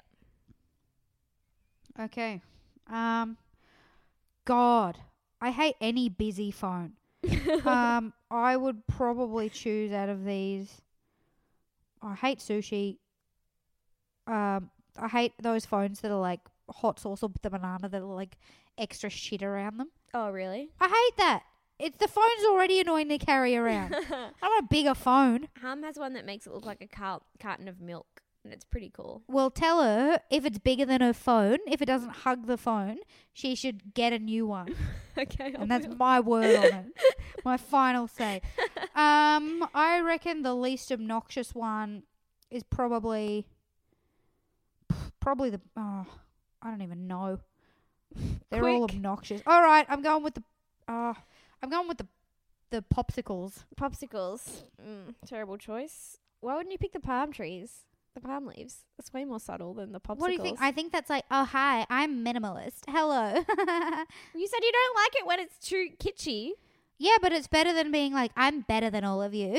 Okay. Um. God, I hate any busy phone. um, I would probably choose out of these. I hate sushi. Um, I hate those phones that are like hot sauce or the banana that are like extra shit around them. Oh, really? I hate that. It's the phone's already annoying to carry around. I want a bigger phone. Hum has one that makes it look like a car- carton of milk, and it's pretty cool. Well, tell her if it's bigger than her phone, if it doesn't hug the phone, she should get a new one. Okay, And that's my word on it. My final say. Um, I reckon the least obnoxious one is probably probably the oh, I don't even know. They're all Quick. obnoxious. All right, I'm going with the uh, I'm going with the the popsicles. popsicles. Mm, terrible choice. Why wouldn't you pick the palm trees? The palm leaves. That's way more subtle than the popsicles. What do you think? I think that's like, oh hi, I'm minimalist. Hello. You said you don't like it when it's too kitschy. Yeah, but it's better than being like, I'm better than all of you.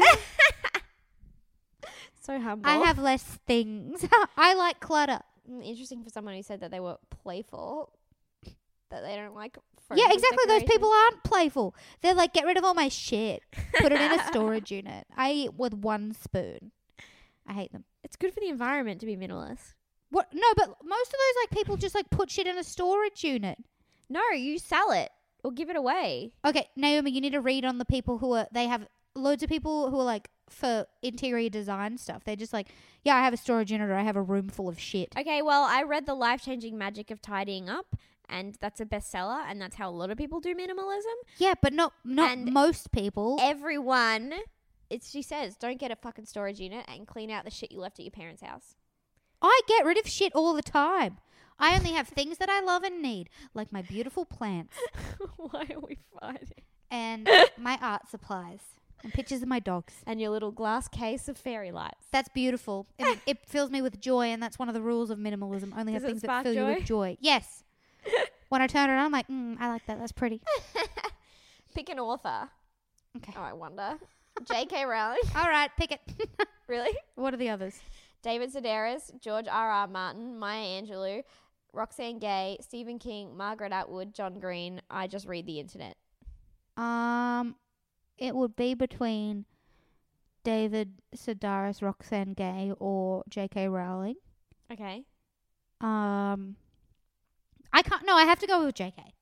So humble. I have less things. I like clutter. Mm, Interesting for someone who said that they were playful. That they don't like. Yeah, phone exactly. Those decorations. people aren't playful. They're like, get rid of all my shit. Put it in a storage unit. I eat with one spoon. I hate them. It's good for the environment to be minimalist. What? No, but most of those like people just like put shit in a storage unit. No, you sell it or give it away. Okay, Naomi, you need to read on the people who are. They have loads of people who are like for interior design stuff. They're just like, yeah, I have a storage unit or I have a room full of shit. Okay, well, I read The Life-Changing Magic of Tidying Up, and that's a bestseller, and that's how a lot of people do minimalism. Yeah, but not not And most people. Everyone, it's she says, don't get a fucking storage unit and clean out the shit you left at your parents' house. I get rid of shit all the time. I only have things that I love and need, like my beautiful plants Why are we fighting? and my art supplies and pictures of my dogs. And your little glass case of fairy lights. That's beautiful. It, it fills me with joy, and that's one of the rules of minimalism. Only Does have it things that spark fill you joy? with joy. Yes. When I turn it on, I'm like, mm, I like that. That's pretty. Pick an author. Okay. Oh, I wonder. J K Rowling. All right, pick it. Really? What are the others? David Sedaris, George R. R. Martin, Maya Angelou, Roxane Gay, Stephen King, Margaret Atwood, John Green. I just read the internet. Um, it would be between David Sedaris, Roxane Gay, or J K Rowling. Okay. Um, I can't. No, I have to go with J K.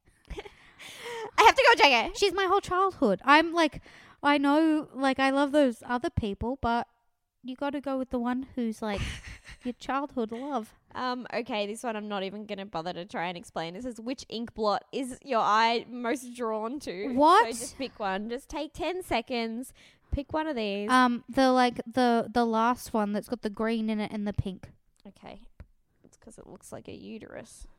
I have to go with J K. She's my whole childhood. I'm like, I know, like, I love those other people, but you got to go with the one who's like your childhood love. Um, okay, this one I'm not even going to bother to try and explain. It says, which ink blot is your eye most drawn to? What? So just pick one. Just take ten seconds. Pick one of these. Um, the like the the last one that's got the green in it and the pink. okay. It's because it looks like a uterus.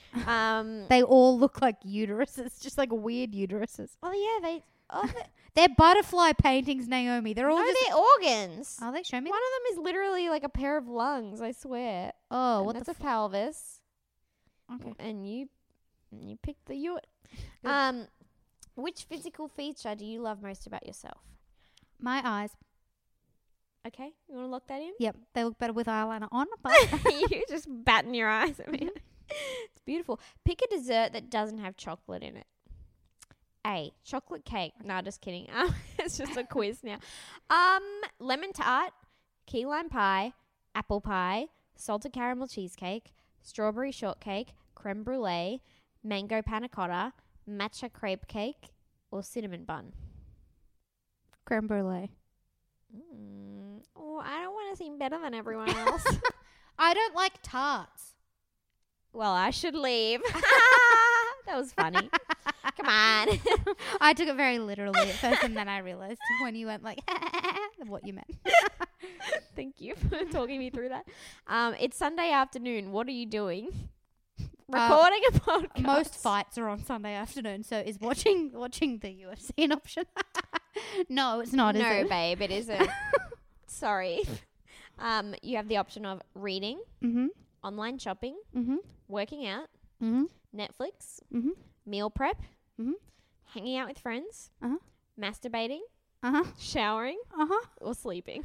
Um, They all look like uteruses, just like weird uteruses. oh yeah, they. Oh, they, They're butterfly paintings, Naomi. They're all no, just. they're organs. Are they? Show me. One of them is literally like a pair of lungs. I swear. Oh, And what that's the? a pelvis. F- okay. And you, you picked the ute. Good. Um, which physical feature do you love most about yourself? My eyes. Okay, you want to lock that in? Yep, they look better with eyeliner on. But You just batting your eyes at me. It's beautiful. Pick a dessert that doesn't have chocolate in it. A. Chocolate cake. No, just kidding. Um, it's just a quiz now. Um, lemon tart, key lime pie, apple pie, salted caramel cheesecake, strawberry shortcake, creme brulee, mango panna cotta, matcha crepe cake, or cinnamon bun. creme brulee. Mm. Oh, I don't want to seem better than everyone else. I don't like tarts. Well, I should leave. That was funny. Come on. I took it very literally at first, and then I realized when you went like what you meant. Thank you for talking me through that. Um, it's Sunday afternoon. What are you doing? Recording a podcast. Most fights are on Sunday afternoon, so is watching watching the U F C an option? No, it's not. No, is it? babe, it isn't. Sorry. Um, you have the option of reading, Mm-hmm. online shopping, Mm-hmm. working out, Mm-hmm. Netflix, Mm-hmm. meal prep, Mm-hmm. hanging out with friends, Uh-huh. masturbating, Uh-huh. showering, Uh-huh. or sleeping.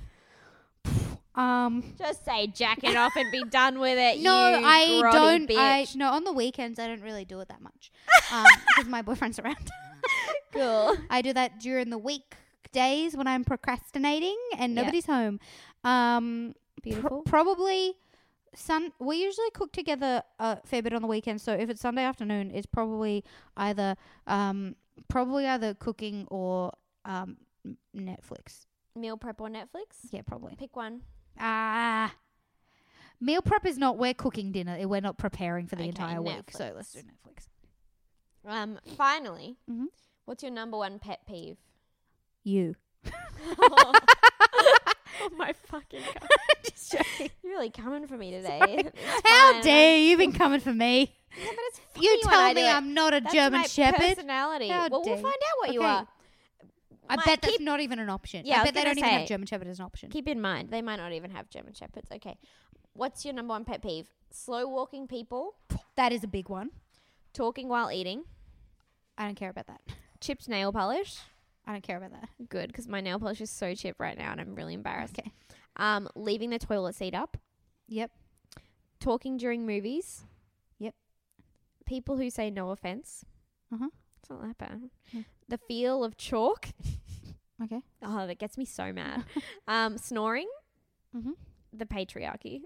Um Just say jack it off and be done with it. No, you I grotty don't. I Bitch. no on the weekends I don't really do it that much, um, because my boyfriend's around. Cool. I do that during the weekdays when I'm procrastinating and Yeah. nobody's home. Um, Beautiful. pr- probably sun. We usually cook together a fair bit on the weekends. So if it's Sunday afternoon, it's probably either um probably either cooking or um n- Netflix. Meal prep or Netflix? Yeah, probably. Pick one. Ah. Meal prep is not, we're cooking dinner. We're not preparing for the Okay, entire week. So Netflix. let's do Netflix. Um, finally, Mhm. what's your number one pet peeve? You. Oh my fucking god. Just joking. You're really coming for me today. Sorry. It's How fine. dare you? You've been coming for me. Yeah, but it's funny You when tell I me do it. I'm not a That's German my Shepherd. personality. How well, dare we'll you. find out what you Okay. are. I Might bet that's keep- not even an option. Yeah, I I was bet they gonna don't even say. have German Shepherd as an option. Keep in mind, they might not even have German Shepherds. Okay. What's your number one pet peeve? Slow walking people, That is a big one. talking while eating, I don't care about that. chipped nail polish. I don't care about that. Good, because my nail polish is so chipped right now and I'm really embarrassed. Okay. Um, leaving the toilet seat up, Yep. talking during movies. Yep. People who say no offense. Uh-huh. It's not that bad. Yeah. The feel of chalk. Okay. Oh, that gets me so mad. um, snoring. Mm-hmm. The patriarchy.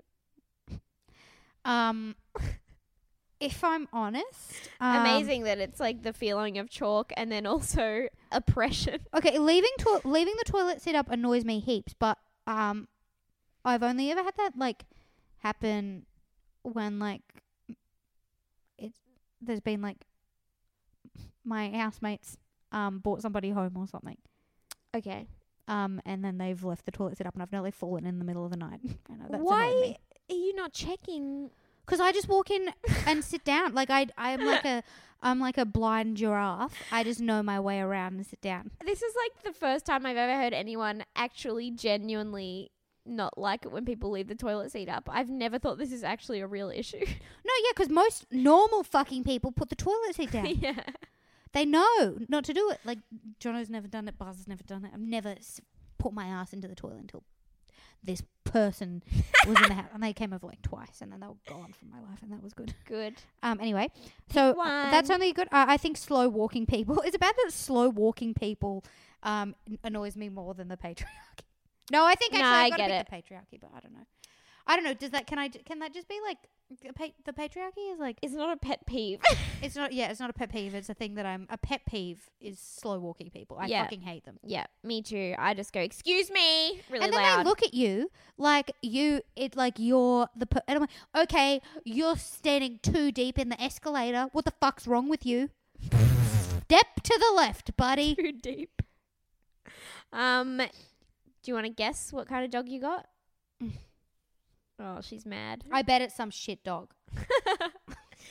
Um, if I'm honest, um, Amazing that it's like the feeling of chalk and then also oppression. Okay, leaving to- leaving the toilet seat up annoys me heaps, but um, I've only ever had that like happen when like it's there's been like my housemates um brought somebody home or something. Okay. Um, and then they've left the toilet seat up, and I've nearly fallen in the middle of the night. I know that's annoyed Why me. are you not checking? Because I just walk in and sit down. Like I, I'm like a, I'm like a blind giraffe. I just know my way around and sit down. This is like the first time I've ever heard anyone actually genuinely not like it when people leave the toilet seat up. I've never thought this is actually a real issue. No, yeah, because most normal fucking people put the toilet seat down. Yeah. They know not to do it. Like Jono's never done it. Buzz has never done it. I've never s- put my ass into the toilet until this person was in the house, and they came over like twice, and then they were gone from my life, and that was good. Good. Um. Anyway, so uh, one. that's only good. Uh, I think slow walking people. It's bad that slow walking people um n- annoys me more than the patriarchy. No, I think No, actually I I've got to get pick the patriarchy, but I don't know. I don't know. Does that can I j- can that just be like the, pa- the patriarchy is like It's not a pet peeve. it's not yeah it's not a pet peeve. It's a thing that I'm a pet peeve is slow walking people. I Yeah. fucking hate them. Yeah, me too. I just go, excuse me, really And then loud. they look at you like you, it like you're the. Per- and I'm like, okay, you're standing too deep in the escalator. What the fuck's wrong with you? Step to the left, buddy. Too deep. Um, do you want to guess what kind of dog you got? Oh, she's mad. I bet it's some shit dog. It's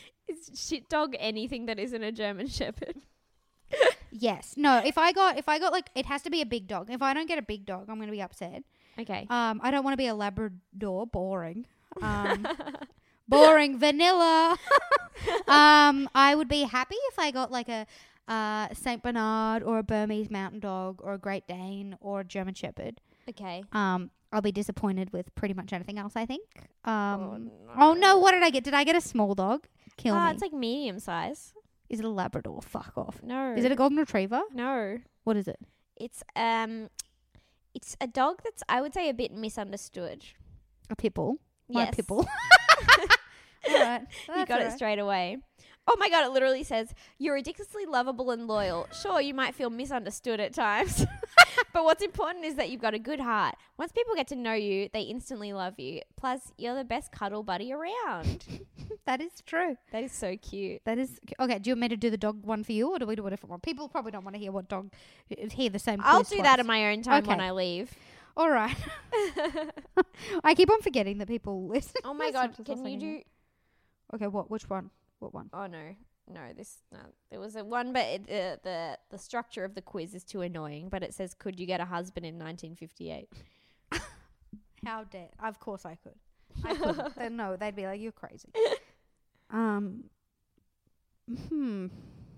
shit dog anything that isn't a German Shepherd. Yes. No, if I got if I got like it has to be a big dog. If I don't get a big dog, I'm going to be upset. Okay. Um I don't want to be a Labrador, boring. Um boring vanilla. um I would be happy if I got like a uh Saint Bernard or a Burmese mountain dog or a Great Dane or a German Shepherd. Okay. Um I'll be disappointed with pretty much anything else, I think. Um Oh, no. Oh no, what did I get? Did I get a small dog? Kill Ah, me. it's like medium size. Is it a Labrador? Fuck off. No. Is it a golden retriever? No. What is it? It's um, it's a dog that's I would say a bit misunderstood. A pit bull? My Yes. pit bull. All right. You got it straight away. Oh my god! It literally says you're ridiculously lovable and loyal. Sure, you might feel misunderstood at times, but what's important is that you've got a good heart. Once people get to know you, they instantly love you. Plus, you're the best cuddle buddy around. That is true. That is so cute. That is okay. Do you want me to do the dog one for you, or do we do a different one? People probably don't want to hear what dog hear the same. I'll quiz do twice. that in my own time when Okay. I leave. All right. I keep on forgetting that people listen. Oh my listen god! to Can us you anymore. do? Okay, what? Which one? What one? Oh no, no. This no. There was a one, but it, uh, the the structure of the quiz is too annoying. But it says, "Could you get a husband in nineteen fifty-eight?" How dare? Of course I could. I couldn't. Then no, they'd be like, "You're crazy." Um. Hmm.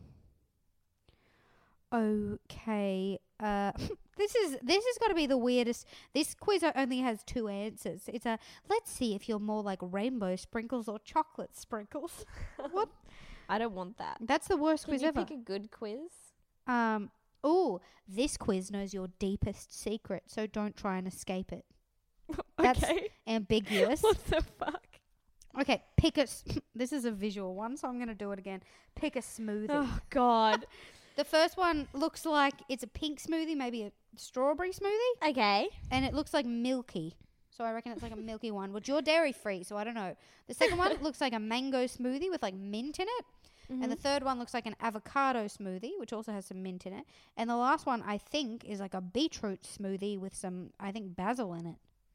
Okay. Uh. This is this has got to be the weirdest. This quiz only has two answers. It's a let's see if you're more like rainbow sprinkles or chocolate sprinkles. What? I don't want that. That's the worst Can quiz you ever. pick a good quiz? Um. Oh, this quiz knows your deepest secret, so don't try and escape it. That's Okay. ambiguous. What the fuck? Okay, pick a. S- this is a visual one, so I'm going to do it again. Pick a smoothie. Oh god. The first one looks like it's a pink smoothie, maybe a strawberry smoothie, Okay. and it looks like milky. So I reckon it's like a milky one. But you're dairy free, so I don't know. The second one looks like a mango smoothie with like mint in it. Mm-hmm. And the third one looks like an avocado smoothie, which also has some mint in it. And the last one, I think, is like a beetroot smoothie with some, I think, basil in it.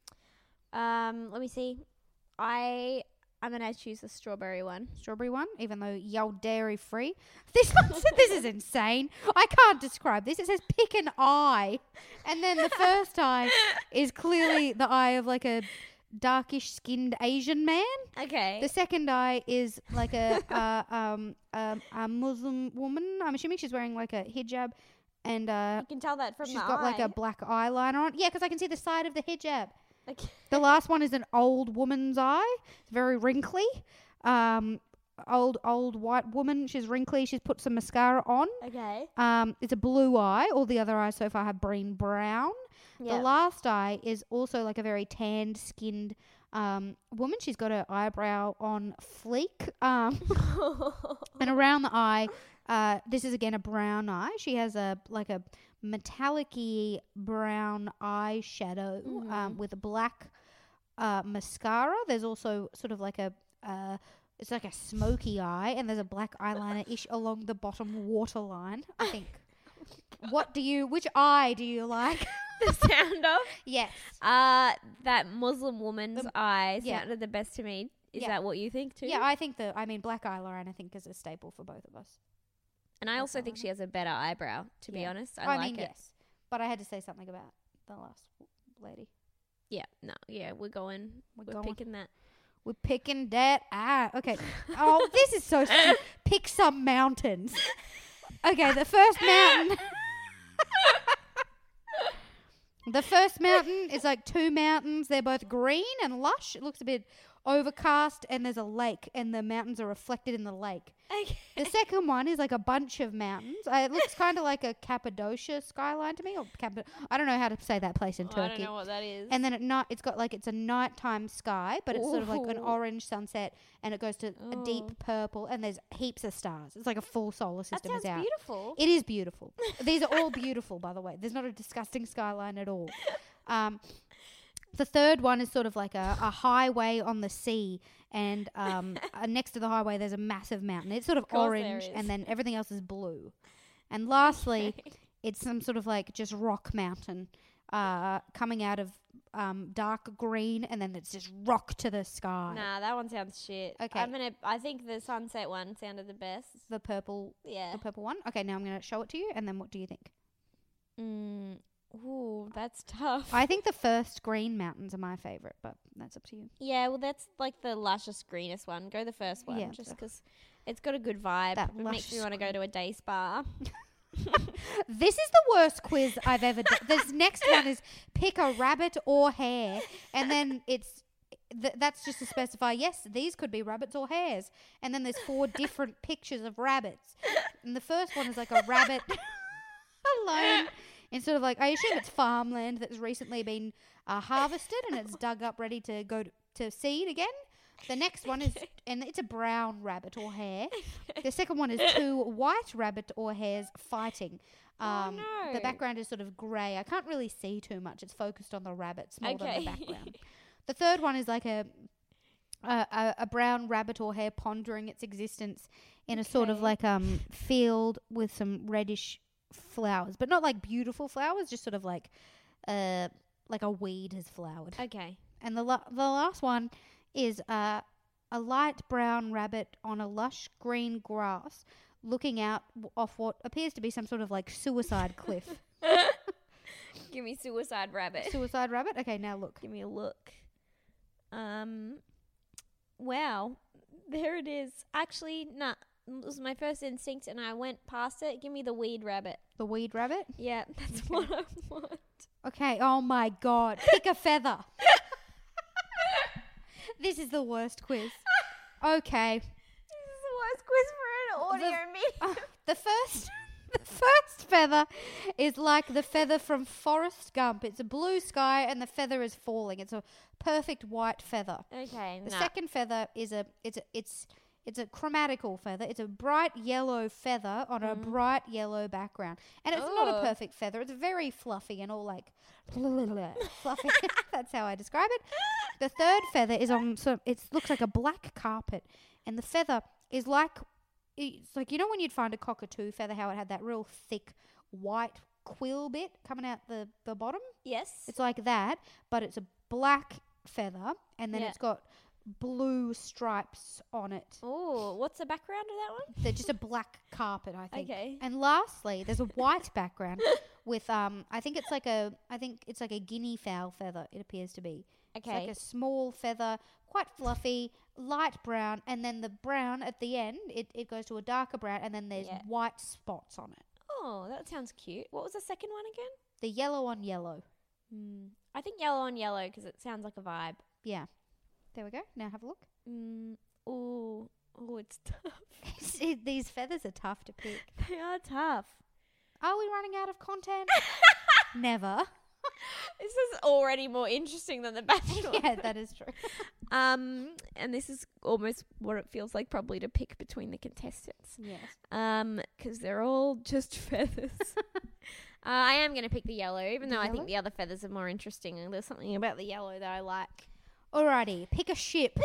Um. Let me see. I I'm gonna choose the strawberry one. Strawberry one, even though you're dairy free. This one, this is insane. I can't describe this. It says pick an eye, and then the first eye is clearly the eye of like a darkish skinned Asian man. Okay. The second eye is like a uh, um um a Muslim woman. I'm assuming she's wearing like a hijab, and uh, you can tell that from she's the got like eye. a black eyeliner on. Yeah, because I can see the side of the hijab. Okay. The last one is an old woman's eye. It's very wrinkly. Um, old old white woman. She's wrinkly. She's put some mascara on. Okay. Um, it's a blue eye. All the other eyes so far have been brown. Yeah. The last eye is also like a very tanned skinned um woman. She's got her eyebrow on fleek. Um, and around the eye, uh, this is again a brown eye. She has a like a metallic-y brown eyeshadow Mm-hmm. um, with a black uh, mascara. There's also sort of like a uh, it's like a smoky eye, and there's a black eyeliner ish along the bottom waterline. I think. What do you? Which eye do you like? The sound of Yes. uh that Muslim woman's The- eye yeah. sounded the best to me. Is Yeah. that what you think too? Yeah, I think the. I mean, black eyeliner. I think is a staple for both of us. And I also think eyeliner. she has a better eyebrow. To be Yeah. honest, I, like mean, it. yes, but I had to say something about the last w- lady. Yeah. No. Yeah. We're going. We're We're, going. picking that. We're picking that. Ah, okay. Oh, this is so stupid. Pick some mountains. Okay, the first mountain. The first mountain is like two mountains. They're both green and lush. It looks a bit overcast, and there's a lake, and the mountains are reflected in the lake. Okay. The second one is like a bunch of mountains. Uh, it looks kind of like a Cappadocia skyline to me, or Cap- I don't know how to say that place in Oh, Turkey. I don't know what that is. And then at night, it's got like it's a nighttime sky, but it's sort of like an Ooh. orange sunset, and it goes to a deep Ooh. purple, and there's heaps of stars. It's like a full solar that system sounds is out. beautiful. It is beautiful. These are all beautiful, by the way. There's not a disgusting skyline at all. Um, the third one is sort of like a, a highway on the sea, and um, uh, next to the highway there's a massive mountain. It's sort of, Of course there orange, is. and then everything else is blue. And lastly, Okay. it's some sort of like just rock mountain uh, coming out of um, dark green, and then it's just rock to the sky. Nah, that one sounds shit. Okay. I'm gonna. I think the sunset one sounded the best. The purple, Yeah. the purple one. Okay, now I'm going to show it to you, and then what do you think? Mm. Ooh, that's tough. I think the first green mountains are my favorite, but that's up to you. Yeah, well, that's like the luscious greenest one. Go the first one, Yeah, just the- because it's got a good vibe. That It makes me luscious want to go to a day spa. This is the worst quiz I've ever done. This next one is pick a rabbit or hare, and then it's th- that's just to specify, yes, these could be rabbits or hares. And then there's four different pictures of rabbits. And the first one is like a rabbit alone in sort of like, I assume it's farmland that's recently been uh, harvested and it's dug up ready to go to, to seed again. The next one is, and it's a brown rabbit or hare. The second one is two white rabbit or hares fighting. Um, no. The background is sort of grey. I can't really see too much. It's focused on the rabbits more than Okay. the background. The third one is like a, a a a brown rabbit or hare pondering its existence in a sort of Okay. like um field with some reddish flowers, but not like beautiful flowers, just sort of like uh like a weed has flowered. Okay. And the la- the last one is uh, a light brown rabbit on a lush green grass looking out w- off what appears to be some sort of like suicide cliff. Give me suicide rabbit. Suicide rabbit? Okay, now look. Give me a look. Um. Wow. There it is. Actually, nah. It was my first instinct, and I went past it. Give me the weed rabbit. The weed rabbit? Yeah, that's what I want. Okay, oh my god. Pick a feather. This is the worst quiz. Okay. This is the worst quiz for an audio The- meeting. Uh, the first the first feather is like the feather from Forrest Gump. It's a blue sky and the feather is falling. It's a perfect white feather. Okay. The nah. second feather is a it's a, it's it's a chromatical feather. It's a bright yellow feather on a bright yellow background. And it's not a Oh. perfect feather. It's very fluffy and all like fluffy. That's how I describe it. The third feather is on so it looks like a black carpet, and the feather is like it's like you know when you'd find a cockatoo feather, how it had that real thick white quill bit coming out the, the bottom? Yes. It's like that, but it's a black feather, and then Yeah. it's got blue stripes on it. Oh, what's the background of that one? They're just a black carpet, I think. Okay. And lastly, there's a white background with um I think it's like a I think it's like a guinea fowl feather, it appears to be. It's Okay. like a small feather, quite fluffy, light brown, and then the brown at the end, it, it goes to a darker brown, and then there's Yeah. white spots on it. Oh, that sounds cute. What was the second one again? The yellow on yellow. Hmm. I think yellow on yellow because it sounds like a vibe. Yeah. There we go. Now have a look. Mm. Oh, oh, it's tough. See, these feathers are tough to pick. They are tough. Are we running out of content? Never. This is already more interesting than the Bachelor. Yeah, that is true. Um, and this is almost what it feels like probably to pick between the contestants. Yes. Um, because they're all just feathers. uh, I am going to pick the yellow, even The though I yellow? think the other feathers are more interesting. And there's something about the yellow that I like. Alrighty, pick a ship.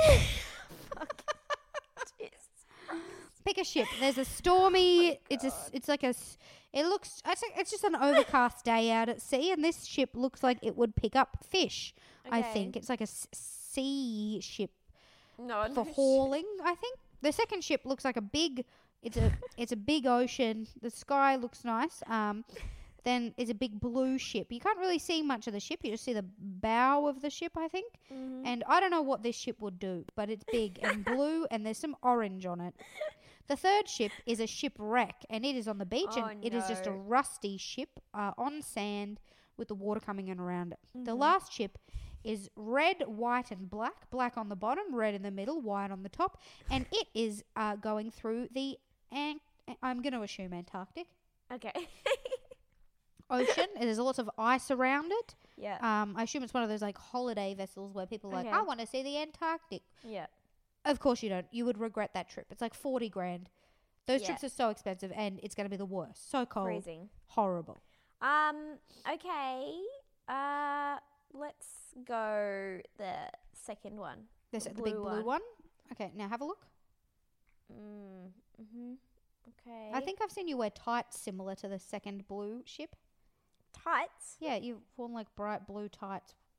Jeez. Pick a ship. There's a stormy. it's a. s- It's like a. s- It looks. It's, a- it's just an overcast day out at sea, and this ship looks like it would pick up fish. I Okay. think it's like a s- sea ship No, for hauling. I think the second ship looks like a big. It's a. It's a big ocean. The sky looks nice. Um, then is a big blue ship. You can't really see much of the ship. You just see the bow of the ship, I think. Mm-hmm. And I don't know what this ship would do, but it's big and blue, and there's some orange on it. The third ship is a shipwreck, and it is on the beach, Oh, and it is just a no. rusty ship uh, on sand with the water coming in around it. The Mm-hmm. last ship is red, white, and black. Black on the bottom, red in the middle, white on the top, and it is uh, going through the, Ant- I'm going to assume Antarctic Okay. Ocean. There's lots of ice around it. yeah. Um, I assume it's one of those like holiday vessels where people are like, Okay. I want to see the Antarctic. yeah. Of course you don't. You would regret that trip. It's like forty grand. Those Yeah. trips are so expensive, and it's going to be the worst. So cold. Freezing. Horrible. Um. Okay. Uh. Let's go the second one. This The the, big blue blue one. one. Okay, now have a look. Mm. Mhm. Okay. I think I've seen you wear tights similar to the second blue ship. tights. Yeah, you've worn like bright blue tights.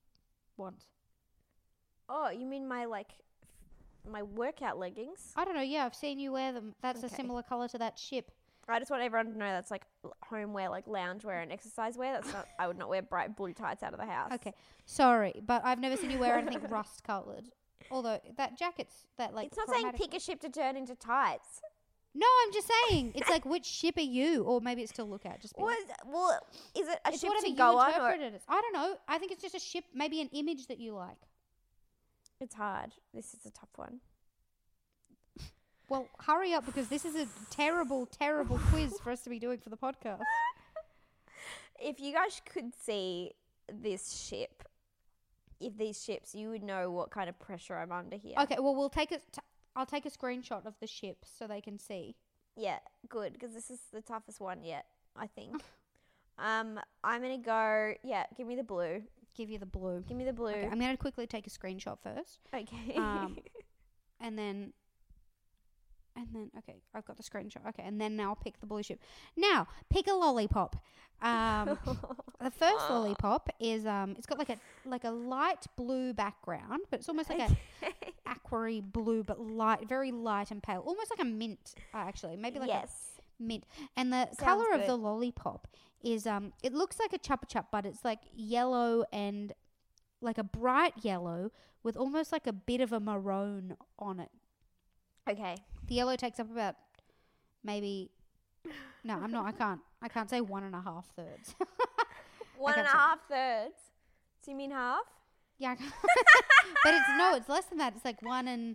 once. Oh, you mean my like f- my workout leggings? I don't know. Yeah, I've seen you wear them. That's Okay. a similar color to that ship. I just want everyone to know that's like l- homeware, like loungewear and exercise wear. That's not. I would not wear bright blue tights out of the house. Okay, sorry, but I've never seen you wear anything rust colored. Although that jacket's that like. It's not saying chromatic- pick a ship to turn into tights. No, I'm just saying. It's like, which ship are you? Or maybe it's still Lookout. Just be Well, like, is, well, is it a it's ship whatever to you go on? Or interpret it as. I don't know. I think it's just a ship, maybe an image that you like. it's hard. This is a tough one. Well, hurry up because this is a terrible, terrible quiz for us to be doing for the podcast. If you guys could see this ship, if these ships, you would know what kind of pressure I'm under here. Okay, well, we'll take a. T- I'll take a screenshot of the ship so they can see. Yeah, good, because this is the toughest one yet, I think. um, I'm gonna go. Yeah, give me the blue. Give you the blue. Give me the blue. Okay, I'm going to quickly take a screenshot first. Okay. Um, and then, and then, okay, I've got the screenshot. Okay, and then now I'll pick the blue ship. Now, pick a lollipop. Um, the first lollipop is um, it's got like a like a light blue background, but it's almost like a aquary blue, but light, very light and pale, almost like a mint. Uh, actually, maybe like yes. a mint. And the Sounds color of good. the lollipop is um, it looks like a Chupa Chup, but it's like yellow and like a bright yellow with almost like a bit of a maroon on it. Okay. The yellow takes up about maybe. No, I'm not. I can't. I can't say one and a half thirds. One and can't a say- half thirds. So you mean half? Yeah, I can't. But it's no. It's less than that. It's like one and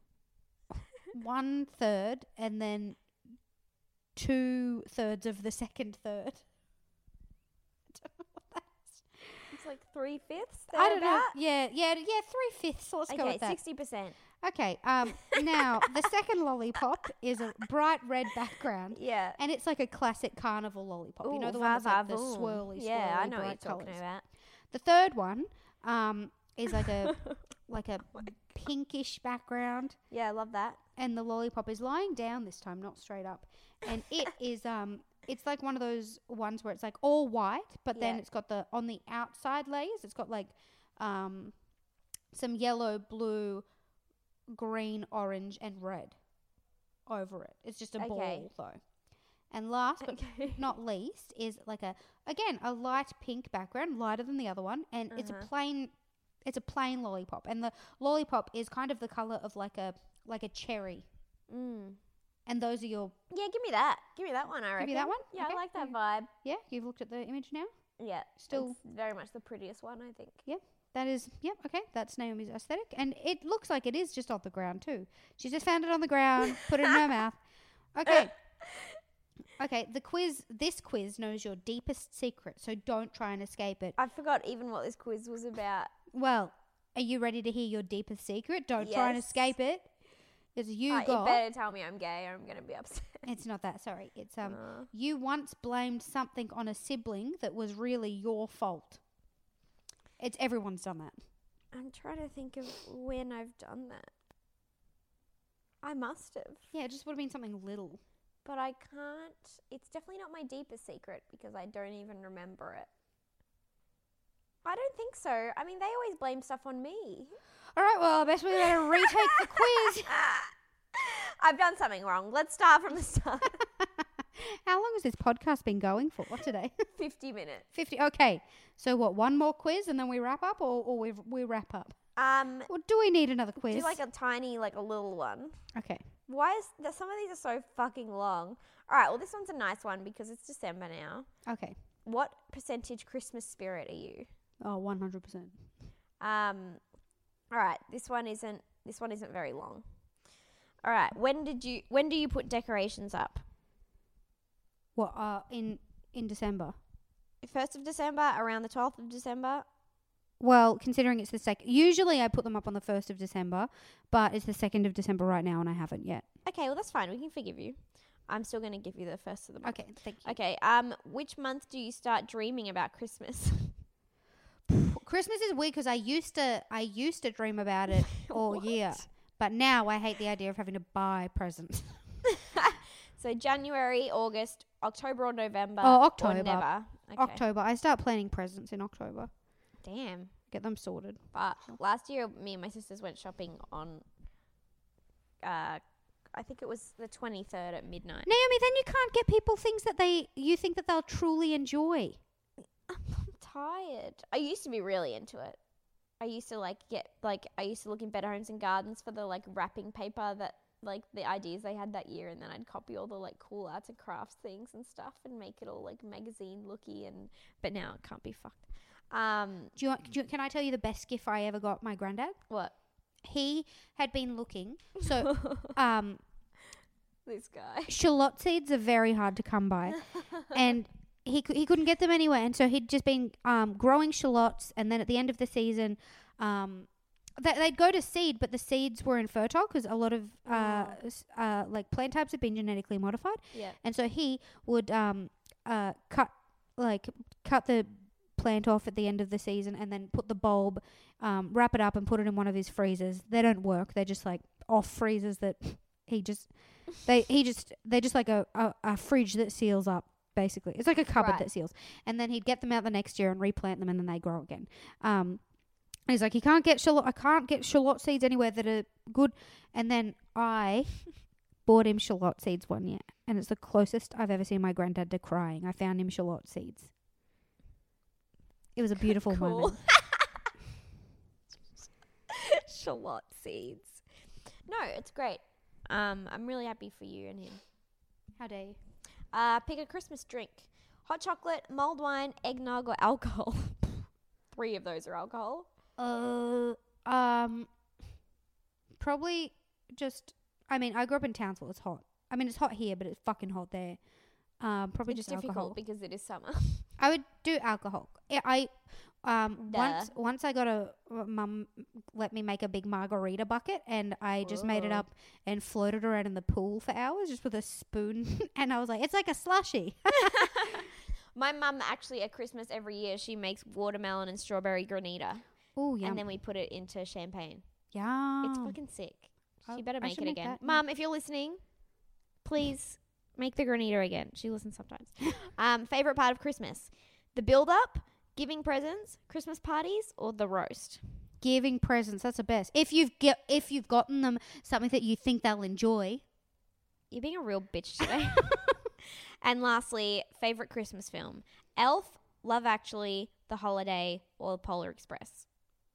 one third, and then two thirds of the second third. I don't know what that is. It's like three fifths. I don't know. Yeah, yeah, yeah. Three fifths. So let's go Okay, with that. sixty percent. Okay. Um. Now the second lollipop is a bright red background. Yeah. And it's like a classic carnival lollipop. you know Ooh, the one that's like the va-va-voom. swirly, swirly, Yeah, I know what you're bright talking colours. about. The third one um, is like a like a pinkish background, Yeah, I love that. and the lollipop is lying down this time, not straight up. And it is um, it's like one of those ones where it's like all white, but then Yeah. it's got the on the outside layers. It's got like um, some yellow, blue, green, orange, and red over it. It's just a Okay. ball though. And last but Okay. not least is like a again a light pink background, lighter than the other one, and it's a Uh-huh. plain it's a plain lollipop, and the lollipop is kind of the color of like a like a cherry. Mm. And those are your Yeah, give me that. Give me that one, I reckon. Give you that one? Yeah, Okay. I like that vibe. yeah. You've looked at the image now. Yeah. Still- It's very much the prettiest one, I think. That is yep. Okay, that's Naomi's aesthetic, and it looks like it is just on the ground too. She just found it on the ground, put it in her mouth. Okay. Okay, the quiz, this quiz knows your deepest secret, so don't try and escape it. I forgot even what this quiz was about. Well, are you ready to hear your deepest secret? Don't try and Yes. escape it. It's you Uh, you got. better tell me I'm gay or I'm going to be upset. It's not that, sorry. It's um Uh. you once blamed something on a sibling that was really your fault. It's everyone's done that. I'm trying to think of when I've done that. I must have. Yeah, it just would have been something little. But I can't. It's definitely not my deepest secret because I don't even remember it. I don't think so. I mean, they always blame stuff on me. All right, well, I guess we better retake the quiz. I've done something wrong. Let's start from the start. How long has this podcast been going for? What today? fifty minutes. fifty. Okay. So what, one more quiz and then we wrap up, or, or we we wrap up? Um, Or do we need another quiz? do like a tiny, like a little one. Okay. Why is that? Some of these are so fucking long. All right, well, this one's a nice one because it's December now. Okay. What percentage Christmas spirit are you? Oh, one hundred percent. Um, all right, this one isn't. This one isn't very long. All right, when did you? When do you put decorations up? What, uh, in, in December? First of December, around the twelfth of December. Well, considering it's the second, usually I put them up on the first of December, but it's the second of December right now and I haven't yet. Okay, well that's fine. We can forgive you. I'm still going to give you the first of the month. Okay, thank you. Okay. Um, which month do you start dreaming about Christmas? Christmas is weird because I used to, I used to dream about it all What? year, but now I hate the idea of having to buy presents. So January, August, October, or November. Oh, Or October. never. Okay. October. I start planning presents in October. Damn. Get them sorted. But last year, me and my sisters went shopping on, uh, I think it was the twenty-third at midnight. Naomi, then you can't get people things that they you think that they'll truly enjoy. I'm tired. I used to be really into it. I used to like get like I used to look in Better Homes and Gardens for the like wrapping paper that like the ideas they had that year, and then I'd copy all the like cool arts and crafts things and stuff and make it all like magazine looky. And but now it can't be fucked. Um, Do you, want, do you can I tell you the best gift I ever got my granddad? what? He had been looking. So um This guy. shallot seeds are very hard to come by, and he cou- he couldn't get them anywhere, and so he'd just been um, growing shallots, and then at the end of the season, um, they, they'd go to seed, but the seeds were infertile because a lot of uh, Oh. s- uh, like plant types have been genetically modified, Yeah. and so he would um, uh, cut like cut the plant off at the end of the season, and then put the bulb, um, wrap it up, and put it in one of his freezers. They don't work; they're just like off freezers that he just. They he just they're just like a, a, a fridge that seals up, basically. It's like a cupboard Right. that seals. And then he'd get them out the next year and replant them, and then they grow again. Um, he's like, you can't get shallot. I can't get shallot seeds anywhere that are good. And then I bought him shallot seeds one year, and it's the closest I've ever seen my granddad to crying. I found him shallot seeds. It was a beautiful Cool. moment. Shallot seeds. No, it's great. Um, I'm really happy for you and him. How dare you? Uh, pick a Christmas drink. Hot chocolate, mulled wine, eggnog, or alcohol. Three of those are alcohol. Uh, um, probably just. I mean, I grew up in Townsville. It's hot. I mean, it's hot here, but it's fucking hot there. Um, probably It's just difficult alcohol. because it is summer. I would do alcohol. Yeah, I um Duh. once once I got a uh, mum let me make a big margarita bucket, and I just made it Whoa. up and floated around in the pool for hours just with a spoon, and I was like, it's like a slushy. My mum actually at Christmas every year she makes watermelon and strawberry granita, Oh yeah, and then we put it into champagne. yeah. It's fucking sick. Oh, She better I make should it make again. that, yeah. Mum, if you're listening, please make the granita again. She listens sometimes. um, favorite part of Christmas: the build up, giving presents, Christmas parties, or the roast. Giving presents, that's the best. If you've get if you've gotten them something that you think they'll enjoy. You're being a real bitch today. And lastly, favorite Christmas film: Elf, Love Actually, The Holiday, or Polar Express.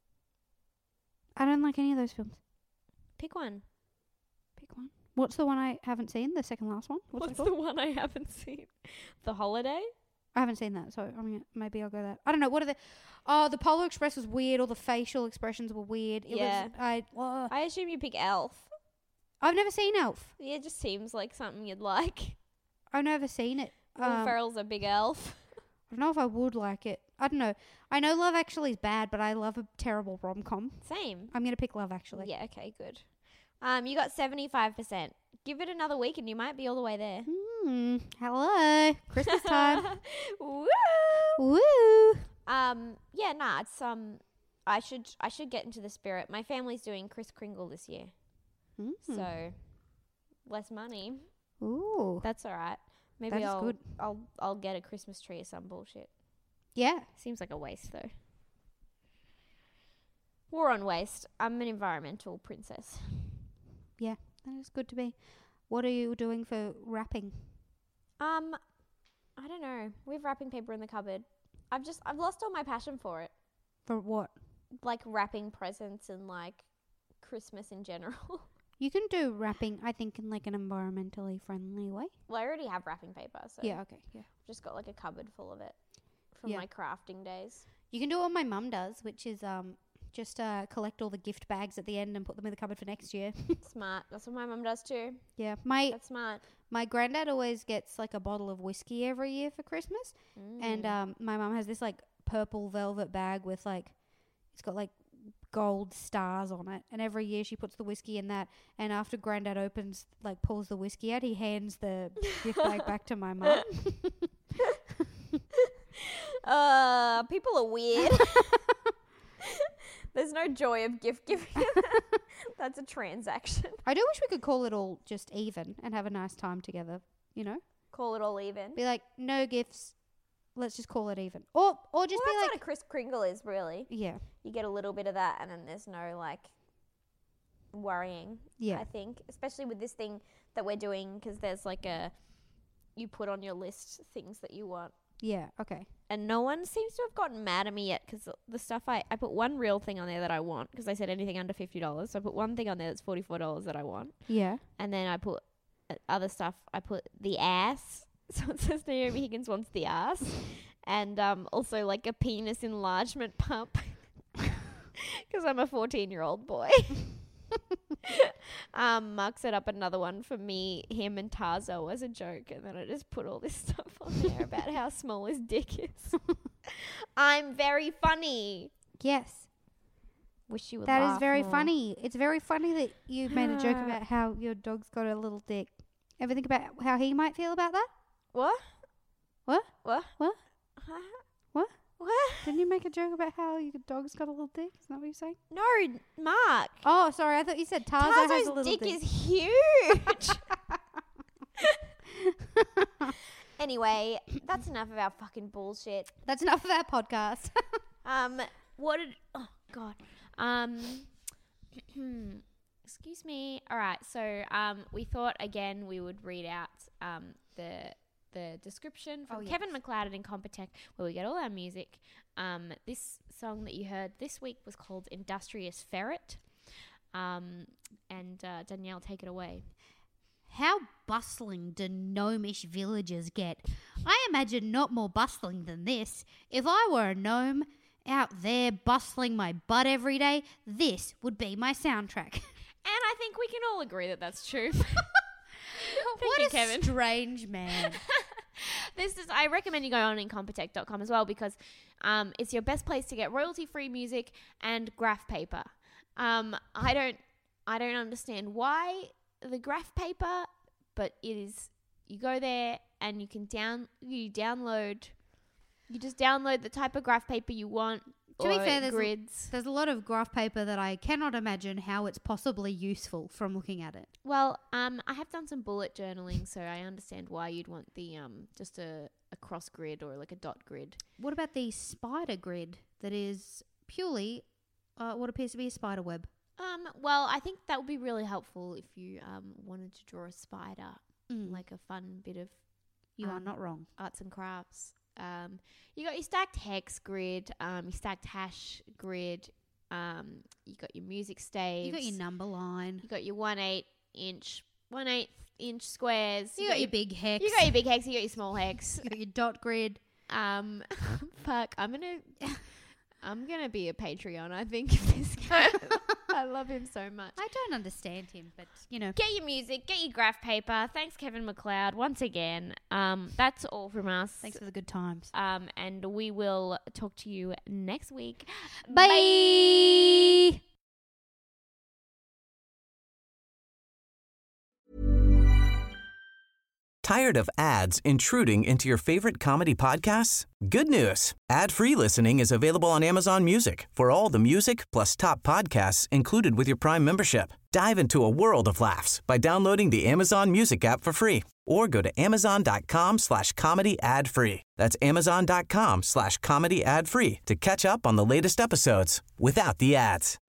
I don't like any of those films. Pick one. Pick one. What's the one I haven't seen? The second last one? What's, it What's called? the one I haven't seen? The Holiday? I haven't seen that, so I mean, maybe I'll go that. I don't know. What are the? Oh, the Polar Express was weird. All the facial expressions were weird. It Yeah. Was, I. Uh, I assume you pick Elf. I've never seen Elf. Yeah, it just seems like something you'd like. I've never seen it. Will Um, Ferrell's a big elf. I don't know if I would like it. I don't know. I know Love Actually is bad, but I love a terrible rom com. Same. I'm gonna pick Love Actually. Yeah, okay, good. Um, you got seventy-five percent. Give it another week and you might be all the way there. Hmm. Hello. Christmas time. Woo! Woo. Um, yeah, nah, it's um I should I should get into the spirit. My family's doing Kris Kringle this year. Mm. So less money. Ooh. That's all right. Maybe That is I'll good. I'll I'll get a Christmas tree or some bullshit. Yeah. Seems like a waste though. War on waste. I'm an environmental princess. Yeah. That is good to be. What are you doing for wrapping? Um, I don't know. We have wrapping paper in the cupboard. I've just I've lost all my passion for it. For what? Like wrapping presents and like Christmas in general. You can do wrapping, I think, in like an environmentally friendly way. Well, I already have wrapping paper, so Yeah. Okay. Yeah. I've just got like a cupboard full of it from Yeah. my crafting days. You can do what my mum does, which is um just uh collect all the gift bags at the end and put them in the cupboard for next year. Smart. That's what my mum does too. Yeah. My That's smart. my granddad always gets like a bottle of whiskey every year for Christmas, and Mm. um my mum has this like purple velvet bag with like it's got like gold stars on it, and every year she puts the whiskey in that, and after granddad opens like pulls the whiskey out, he hands the gift bag back to my mum. Uh, people are weird. There's no joy of gift giving. That's a transaction. I do wish we could call it all just even and have a nice time together, you know? Call it all even. Be like, no gifts, let's just call it even. Or or just well, be that's like, what a crisp Kringle is, really. yeah, You get a little bit of that, and then there's no like worrying. Yeah. I think, especially with this thing that we're doing, because there's like a you put on your list things that you want. yeah, okay. And no one seems to have gotten mad at me yet, because the stuff I, I put one real thing on there that I want, because I said anything under fifty dollars. So I put one thing on there that's forty-four dollars that I want. Yeah. And then I put uh, other stuff. I put the ass. So it says Naomi Higgins wants the ass. And um, also like a penis enlargement pump. Because I'm a fourteen-year-old boy. um, Mark set up another one for me, him and Tarzo as a joke. And then I just put all this stuff on there about how small his dick is. I'm very funny. Yes. Wish you would That laugh is very more. funny. It's very funny that you made a joke about how your dog's got a little dick. Ever think about how he might feel about that? What? What? What? What? Huh? What? What? Didn't you make a joke about how your dog's got a little dick? Is that what you're saying? No, Mark. Oh, sorry. I thought you said Tarzo has a Tarzo's little dick, dick. is huge. Anyway, that's enough of our fucking bullshit. That's enough of our podcast. Um, what did? Oh God. Um, excuse me. All right. So, um, we thought again we would read out um the the description from Oh, yes. Kevin MacLeod at Incompetech, where we get all our music. Um, this song that you heard this week was called "Industrious Ferret." Um, and uh, Danielle, take it away. How bustling do gnomish villages get? I imagine not more bustling than this. If I were a gnome out there bustling my butt every day, this would be my soundtrack. And I think we can all agree that that's true. What you, a Kevin. strange man. This is. I recommend you go on incompetech dot com as well, because um, it's your best place to get royalty-free music and graph paper. Um, I don't. I don't understand why the graph paper, but it is. You go there and you can down. You download. You just download the type of graph paper you want. To be or fair, there's grids. A, there's a lot of graph paper that I cannot imagine how it's possibly useful from looking at it. Well, um, I have done some bullet journaling, so I understand why you'd want the um just a, a cross grid or like a dot grid. What about the spider grid that is purely uh, what appears to be a spider web? Um, well, I think that would be really helpful if you um wanted to draw a spider, Mm. like a fun bit of You are um, not wrong. arts and crafts. Um, you got your stacked hex grid, um, your stacked hash grid, um, you got your music staves. You got your number line. You got your one eight inch, one eighth inch squares. You, got, your big hex. You got your big hex. You got your small hex. You got your dot grid. Um, fuck, I'm gonna, I'm gonna be a Patreon. I think of this guy. I love him so much. I don't understand him, but you know. Get your music, get your graph paper. Thanks, Kevin MacLeod, once again. Um, that's all from us. Thanks for the good times. Um, and we will talk to you next week. Bye. Tired of ads intruding into your favorite comedy podcasts? Good news. Ad-free listening is available on Amazon Music for all the music plus top podcasts included with your Prime membership. Dive into a world of laughs by downloading the Amazon Music app for free or go to amazon.com slash comedy ad free. That's amazon.com slash comedy ad free to catch up on the latest episodes without the ads.